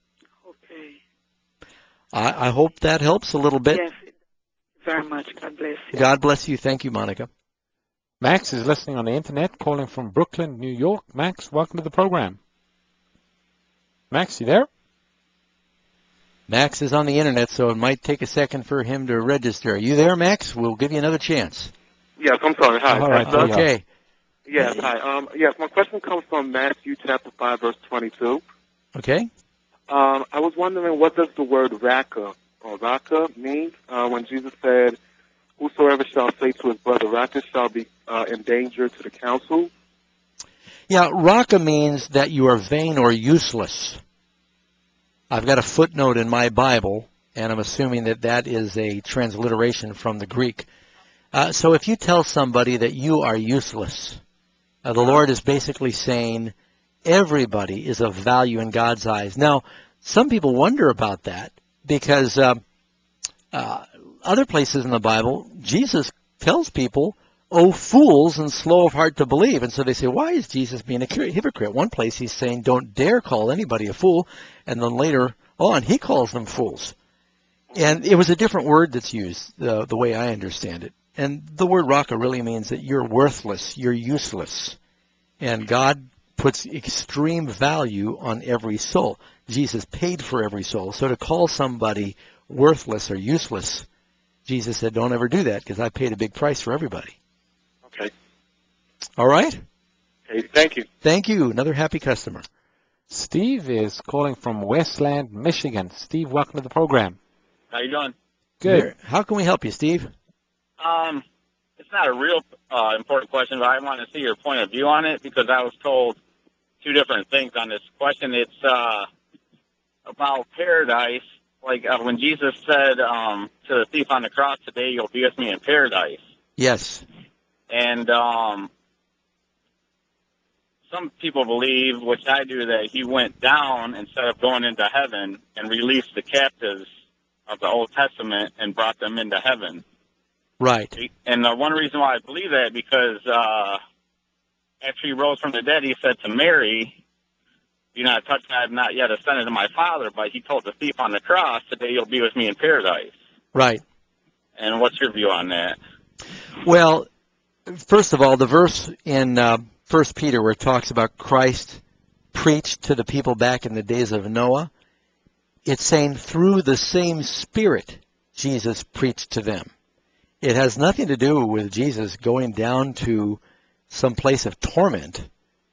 I, I hope that helps a little bit. Yes, very much. God bless you. God bless you. Thank you, Monica. Max is listening on the Internet, calling from Brooklyn, New York. Max, welcome to the program. Max, you there? Max is on the Internet, so it might take a second for him to register. Are you there, Max? We'll give you another chance. Yes, I'm sorry. Hi. All right. Okay. Yes, hi. Um, yes, my question comes from Matthew chapter five, verse twenty-two. Okay. Um, I was wondering, what does the word raka or raka mean uh, when Jesus said, whosoever shall say to his brother raka shall be uh, in danger to the council? Yeah, raka means that you are vain or useless. I've got a footnote in my Bible, and I'm assuming that that is a transliteration from the Greek. Uh, so if you tell somebody that you are useless, uh, the Lord is basically saying, everybody is of value in God's eyes. Now, some people wonder about that because uh, uh, other places in the Bible, Jesus tells people, oh, fools and slow of heart to believe. And so they say, why is Jesus being a hypocrite? One place he's saying, don't dare call anybody a fool. And then later on, he calls them fools. And it was a different word that's used, the, the way I understand it. And the word raka really means that you're worthless, you're useless. And God puts extreme value on every soul. Jesus paid for every soul. So to call somebody worthless or useless, Jesus said, don't ever do that because I paid a big price for everybody. Okay. All right? Okay, thank you. Thank you. Another happy customer. Steve is calling from Westland, Michigan. Steve, welcome to the program. How you doing? Good. Here. How can we help you, Steve? Um, it's not a real uh, important question, but I want to see your point of view on it because I was told two different things on this question. It's uh, about paradise. Like uh, when Jesus said um, to the thief on the cross, today you'll be with me in paradise. Yes. And um, some people believe, which I do, that he went down instead of going into heaven and released the captives of the Old Testament and brought them into heaven. Right. And the one reason why I believe that, because uh, after he rose from the dead, he said to Mary, do not touch me, I have not yet ascended to my Father, but he told the thief on the cross, today you'll be with me in paradise. Right. And what's your view on that? Well, first of all, the verse in uh, First Peter where it talks about Christ preached to the people back in the days of Noah, it's saying through the same Spirit Jesus preached to them. It has nothing to do with Jesus going down to some place of torment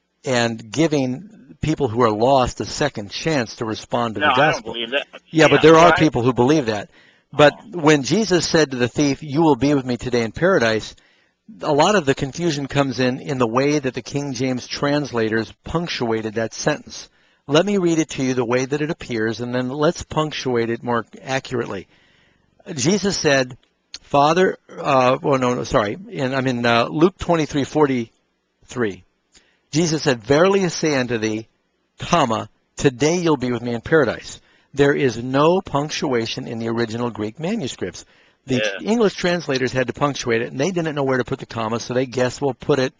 and giving people who are lost a second chance to respond to no, the gospel. I don't believe that. Yeah, yeah but there are right? people who believe that. But oh. when Jesus said to the thief, you will be with me today in paradise, a lot of the confusion comes in in the way that the King James translators punctuated that sentence. Let me read it to you the way that it appears, and then let's punctuate it more accurately. Jesus said, Father, uh, well, no, no, sorry, in, I'm in uh, Luke twenty-three forty-three. Jesus said, verily I say unto thee, comma, today you'll be with me in paradise. There is no punctuation in the original Greek manuscripts. The yeah. English translators had to punctuate it, and they didn't know where to put the comma, so they guessed we'll put it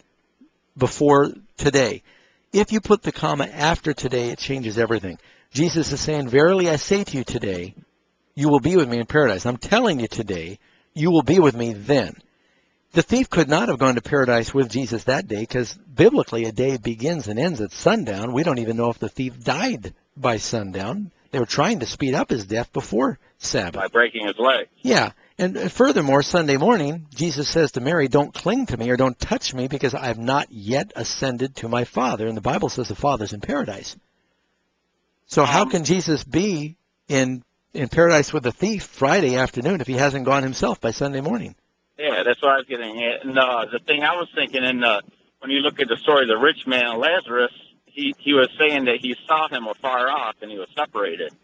before today. If you put the comma after today, it changes everything. Jesus is saying, verily I say to you today, you will be with me in paradise. I'm telling you today, you will be with me then. The thief could not have gone to paradise with Jesus that day because biblically a day begins and ends at sundown. We don't even know if the thief died by sundown. They were trying to speed up his death before Sabbath. By breaking his leg. Yeah. And furthermore, Sunday morning, Jesus says to Mary, don't cling to me or don't touch me because I have not yet ascended to my Father. And the Bible says the Father's in paradise. So um, how can Jesus be in in paradise with the thief Friday afternoon if he hasn't gone himself by Sunday morning? Yeah, that's what I was getting at. And uh, the thing I was thinking, in the, when you look at the story of the rich man and Lazarus, he, he was saying that he saw him afar off and he was separated.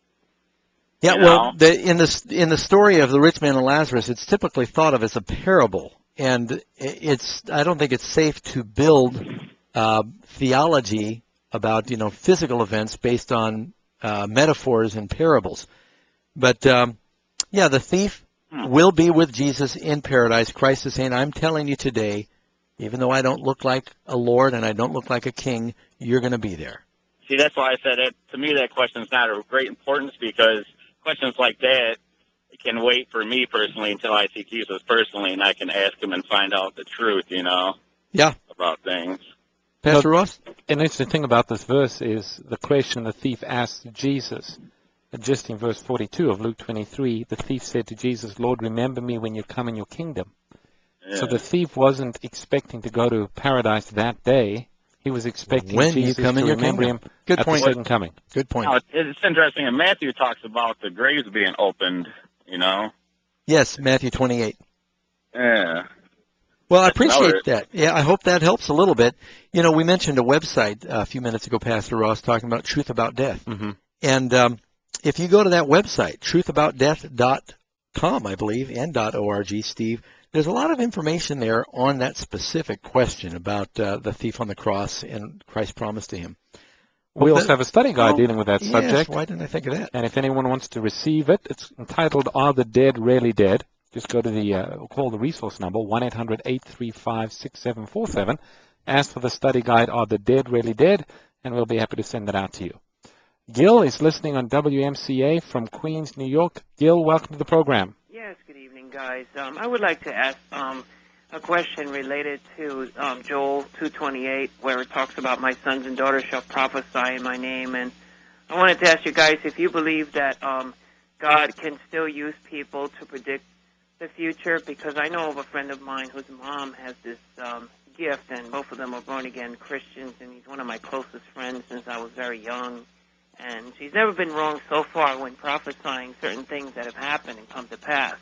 Yeah, you well, know? the, in the in the story of the rich man and Lazarus, it's typically thought of as a parable, and it's I don't think it's safe to build uh, theology about you know physical events based on uh, metaphors and parables. But um, yeah, the thief hmm. will be with Jesus in paradise. Christ is saying, "I'm telling you today, even though I don't look like a lord and I don't look like a king, you're going to be there." See, that's why I said it. To me, that question is not of great importance because questions like that can wait for me personally until I see Jesus personally, and I can ask him and find out the truth, you know, yeah, about things. Pastor Ross? An interesting thing about this verse is the question the thief asked Jesus. Just in verse forty-two of Luke twenty-three, the thief said to Jesus, Lord, remember me when you come in your kingdom. Yeah. So the thief wasn't expecting to go to paradise that day. He was expecting when Jesus you come to in your remember kingdom. him Good at point. the second coming. Good point. Now, it's interesting, and Matthew talks about the graves being opened, you know. Yes, Matthew twenty-eight. Yeah. Well, I That's appreciate another. that. Yeah, I hope that helps a little bit. You know, we mentioned a website uh, a few minutes ago, Pastor Ross, talking about Truth About Death. Mm-hmm. And um, if you go to that website, truth about death dot com, I believe, and .org, Steve, there's a lot of information there on that specific question about uh, the thief on the cross and Christ's promise to him. We also have a study guide oh, dealing with that yes, subject. Why didn't I think of that? And if anyone wants to receive it, it's entitled Are the Dead Really Dead? Just go to the, uh, call the resource number, one eight hundred eight three five six seven four seven. Ask for the study guide, Are the Dead Really Dead? And we'll be happy to send that out to you. Gil is listening on W M C A from Queens, New York. Gil, welcome to the program. Yes, good evening, guys. Um, I would like to ask um, a question related to um, Joel two twenty-eight, where it talks about my sons and daughters shall prophesy in my name. And I wanted to ask you guys if you believe that um, God can still use people to predict the future, because I know of a friend of mine whose mom has this um, gift, and both of them are born-again Christians, and he's one of my closest friends since I was very young. And she's never been wrong so far when prophesying certain things that have happened and come to pass.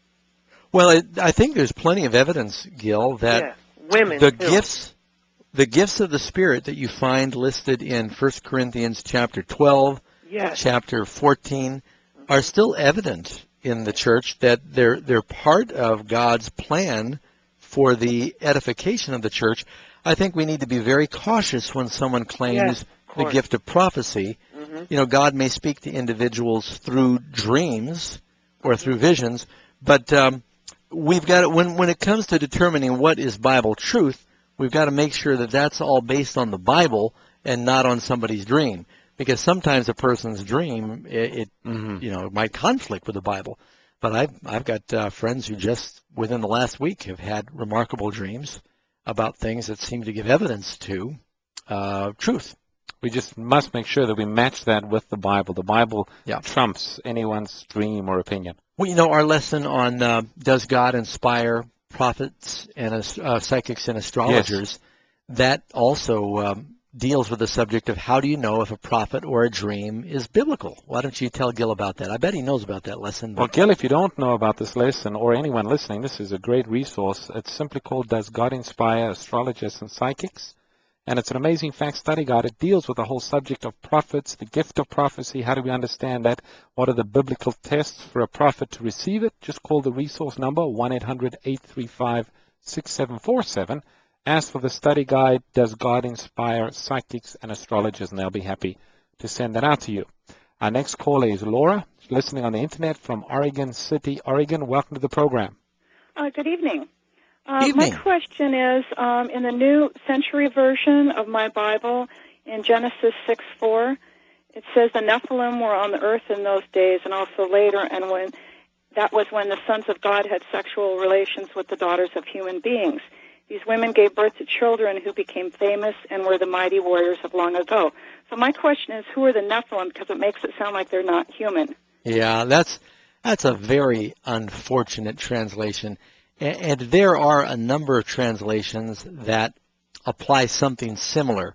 Well, it, I think there's plenty of evidence, Gil, that Yeah, women the too. gifts, the gifts of the Spirit that you find listed in First Corinthians chapter twelve, Yes. chapter fourteen, are still evident in the church, that they're they're part of God's plan for the edification of the church. I think we need to be very cautious when someone claims Yes, of the course. gift of prophecy. Mhm. You know, God may speak to individuals through dreams or through visions, but um, we've got to, when when it comes to determining what is Bible truth, we've got to make sure that that's all based on the Bible and not on somebody's dream, because sometimes a person's dream it, it you know might conflict with the Bible. But I've I've got uh, friends who just within the last week have had remarkable dreams about things that seem to give evidence to uh, truth. We just must make sure that we match that with the Bible. The Bible Yeah. trumps anyone's dream or opinion. Well, you know, our lesson on uh, does God inspire prophets and as- uh, psychics and astrologers, that also um, deals with the subject of how do you know if a prophet or a dream is biblical. Why don't you tell Gil about that? I bet he knows about that lesson. Well, Gil, if you don't know about this lesson, or anyone listening, this is a great resource. It's simply called Does God Inspire Astrologers and Psychics? And it's an amazing fact study guide. It deals with the whole subject of prophets, the gift of prophecy. How do we understand that? What are the biblical tests for a prophet to receive it? Just call the resource number, one eight hundred, eight three five, six seven four seven. Ask for the study guide, Does God Inspire Psychics and Astrologers? And they'll be happy to send that out to you. Our next caller is Laura, listening on the internet from Oregon City, Oregon. Welcome to the program. Uh, good evening. Uh, Evening. My question is, um, in the New Century Version of my Bible, in Genesis six four, it says the Nephilim were on the earth in those days and also later, and when that was when the sons of God had sexual relations with the daughters of human beings. These women gave birth to children who became famous and were the mighty warriors of long ago. So my question is, who are the Nephilim? Because it makes it sound like they're not human. Yeah, that's that's a very unfortunate translation. A- And there are a number of translations that apply something similar.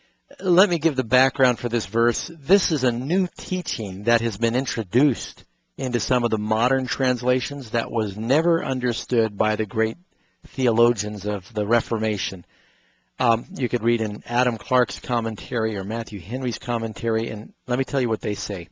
Let me give the background for this verse. This is a new teaching that has been introduced into some of the modern translations that was never understood by the great theologians of the Reformation. Um, you could read in Adam Clark's commentary or Matthew Henry's commentary, and let me tell you what they say.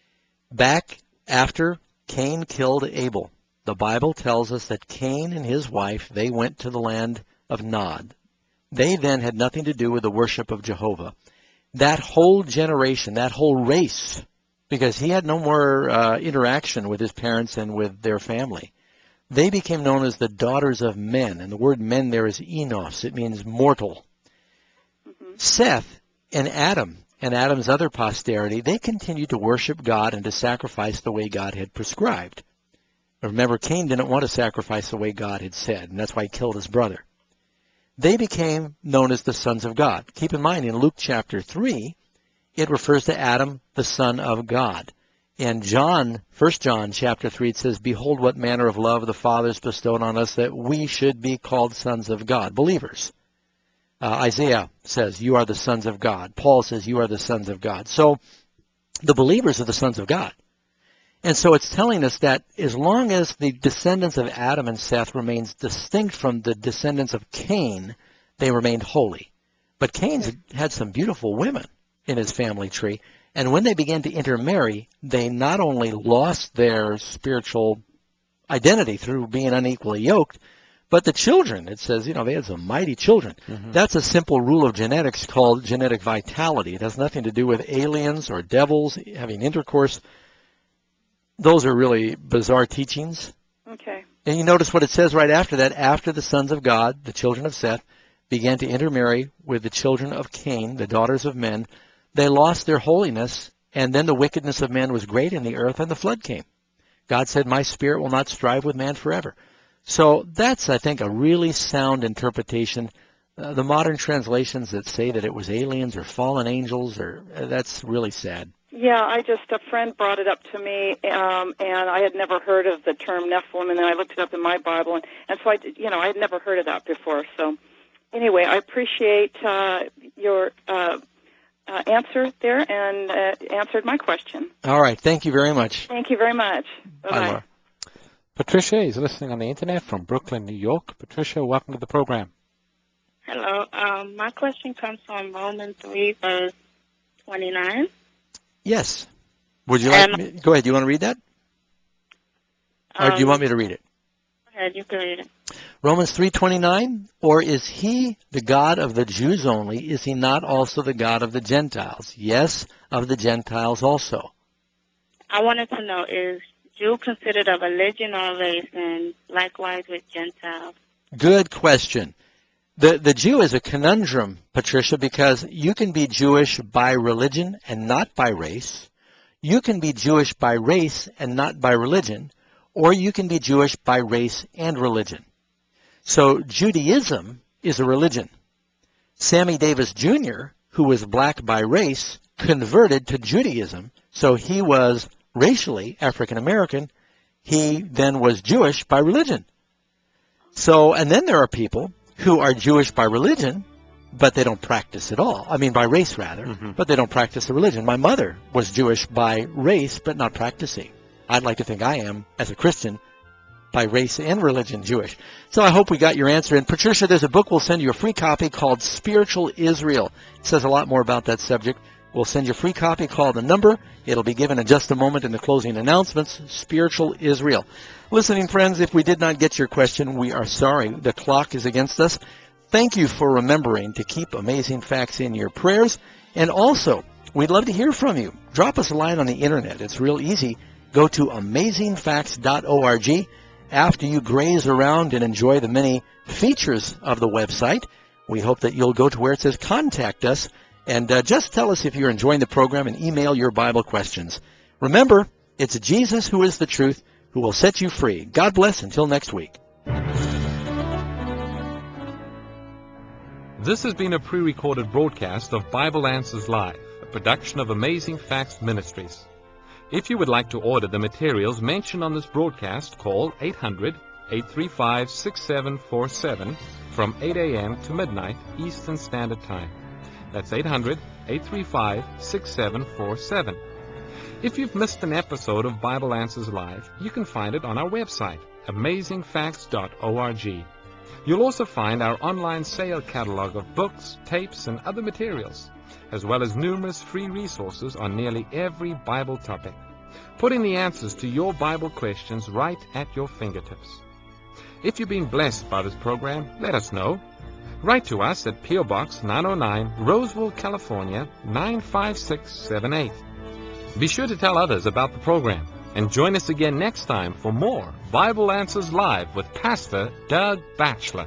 Back after Cain killed Abel, the Bible tells us that Cain and his wife, they went to the land of Nod. They then had nothing to do with the worship of Jehovah. That whole generation, that whole race, because he had no more uh, interaction with his parents and with their family, they became known as the daughters of men. And the word men there is enos. It means mortal. Mm-hmm. Seth and Adam and Adam's other posterity, they continued to worship God and to sacrifice the way God had prescribed. Remember, Cain didn't want to sacrifice the way God had said, and that's why he killed his brother. They became known as the sons of God. Keep in mind, in Luke chapter three, it refers to Adam, the son of God. In John, First John chapter three, it says, Behold what manner of love the Father has bestowed on us, that we should be called sons of God, believers. Uh, Isaiah says, you are the sons of God. Paul says, you are the sons of God. So the believers are the sons of God. And so it's telling us that as long as the descendants of Adam and Seth remains distinct from the descendants of Cain, they remained holy. But Cain's had some beautiful women in his family tree. And when they began to intermarry, they not only lost their spiritual identity through being unequally yoked, but the children, it says, you know, they had some mighty children. Mm-hmm. That's a simple rule of genetics called genetic vitality. It has nothing to do with aliens or devils having intercourse. Those are really bizarre teachings. Okay. And you notice what it says right after that. After the sons of God, the children of Seth, began to intermarry with the children of Cain, the daughters of men, they lost their holiness And then the wickedness of men was great in the earth, and the flood came. God said, my spirit will not strive with man forever. So that's, I think, a really sound interpretation. Uh, the modern translations that say that it was aliens or fallen angels, or uh, that's really sad. Yeah, I just, a friend brought it up to me, um, and I had never heard of the term Nephilim, and then I looked it up in my Bible, and, and so I, you know, I had never heard of that before. So anyway, I appreciate uh, your uh, uh, answer there, and uh, answered my question. All right, thank you very much. Thank you very much. Bye-bye. Bye, Laura. Patricia is listening on the internet from Brooklyn, New York. Patricia, welcome to the program. Hello. Um, my question comes from Romans three, verse twenty-nine. Yes. Would you like And- me? Go ahead. Do you want to read that? Or do you Um, want me to read it? Go ahead, you can read it. Romans three twenty-nine, or is he the God of the Jews only? Is he not also the God of the Gentiles? Yes, of the Gentiles also. I wanted to know, is Jew considered a religion or a race, and likewise with Gentiles? Good question. The the Jew is a conundrum, Patricia, because you can be Jewish by religion and not by race. You can be Jewish by race and not by religion, or you can be Jewish by race and religion. So Judaism is a religion. Sammy Davis Junior, who was black by race, converted to Judaism, so he was racially African American. He then was Jewish by religion. So, and then there are people who are Jewish by religion, but they don't practice at all. I mean, by race, rather, mm-hmm. but they don't practice the religion. My mother was Jewish by race, but not practicing. I'd like to think I am, as a Christian, by race and religion, Jewish. So I hope we got your answer. And Patricia, there's a book we'll send you a free copy called Spiritual Israel. It says a lot more about that subject. We'll send you a free copy. Call the number. It'll be given in just a moment in the closing announcements. Spiritual Israel. Listening friends, if we did not get your question, we are sorry. The clock is against us. Thank you for remembering to keep Amazing Facts in your prayers. And also, we'd love to hear from you. Drop us a line on the internet. It's real easy. Go to amazing facts dot org. After you graze around and enjoy the many features of the website, we hope that you'll go to where it says Contact Us, and uh, just tell us if you're enjoying the program and email your Bible questions. Remember, it's Jesus who is the truth, who will set you free. God bless until next week. This has been a pre-recorded broadcast of Bible Answers Live, a production of Amazing Facts Ministries. If you would like to order the materials mentioned on this broadcast, call eight hundred, eight three five, six seven four seven from eight a.m. to midnight Eastern Standard Time. That's eight hundred, eight three five, six seven four seven. If you've missed an episode of Bible Answers Live, you can find it on our website, amazing facts dot org. You'll also find our online sale catalog of books, tapes, and other materials, as well as numerous free resources on nearly every Bible topic, putting the answers to your Bible questions right at your fingertips. If you've been blessed by this program, let us know. Write to us at P O Box nine oh nine, Roseville, California, nine five six seven eight. Be sure to tell others about the program, and join us again next time for more Bible Answers Live with Pastor Doug Batchelor.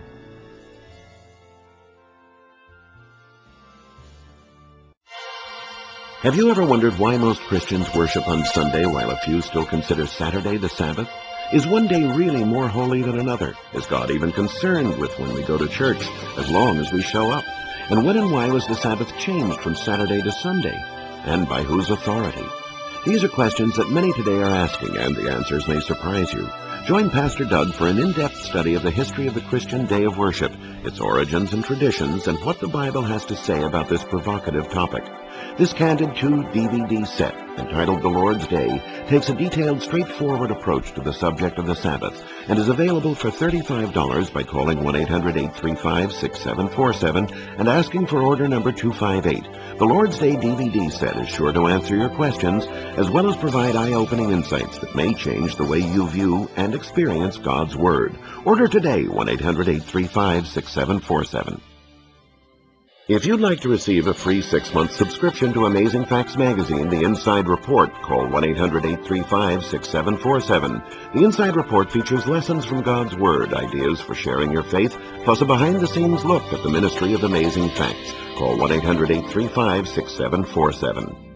Have you ever wondered why most Christians worship on Sunday while a few still consider Saturday the Sabbath? Is one day really more holy than another? Is God even concerned with when we go to church, as long as we show up? And when and why was the Sabbath changed from Saturday to Sunday? And by whose authority? These are questions that many today are asking, and the answers may surprise you. Join Pastor Doug for an in-depth study of the history of the Christian day of worship, its origins and traditions, and what the Bible has to say about this provocative topic. This Candid two D V D set, entitled The Lord's Day, takes a detailed, straightforward approach to the subject of the Sabbath, and is available for thirty-five dollars by calling one eight hundred, eight three five, six seven four seven and asking for order number two five eight. The Lord's Day D V D set is sure to answer your questions, as well as provide eye-opening insights that may change the way you view and experience God's Word. Order today, one eight hundred, eight three five, six seven four seven. If you'd like to receive a free six-month subscription to Amazing Facts Magazine, The Inside Report, call one eight hundred, eight three five, six seven four seven. The Inside Report features lessons from God's Word, ideas for sharing your faith, plus a behind-the-scenes look at the ministry of Amazing Facts. Call one eight hundred, eight three five, six seven four seven.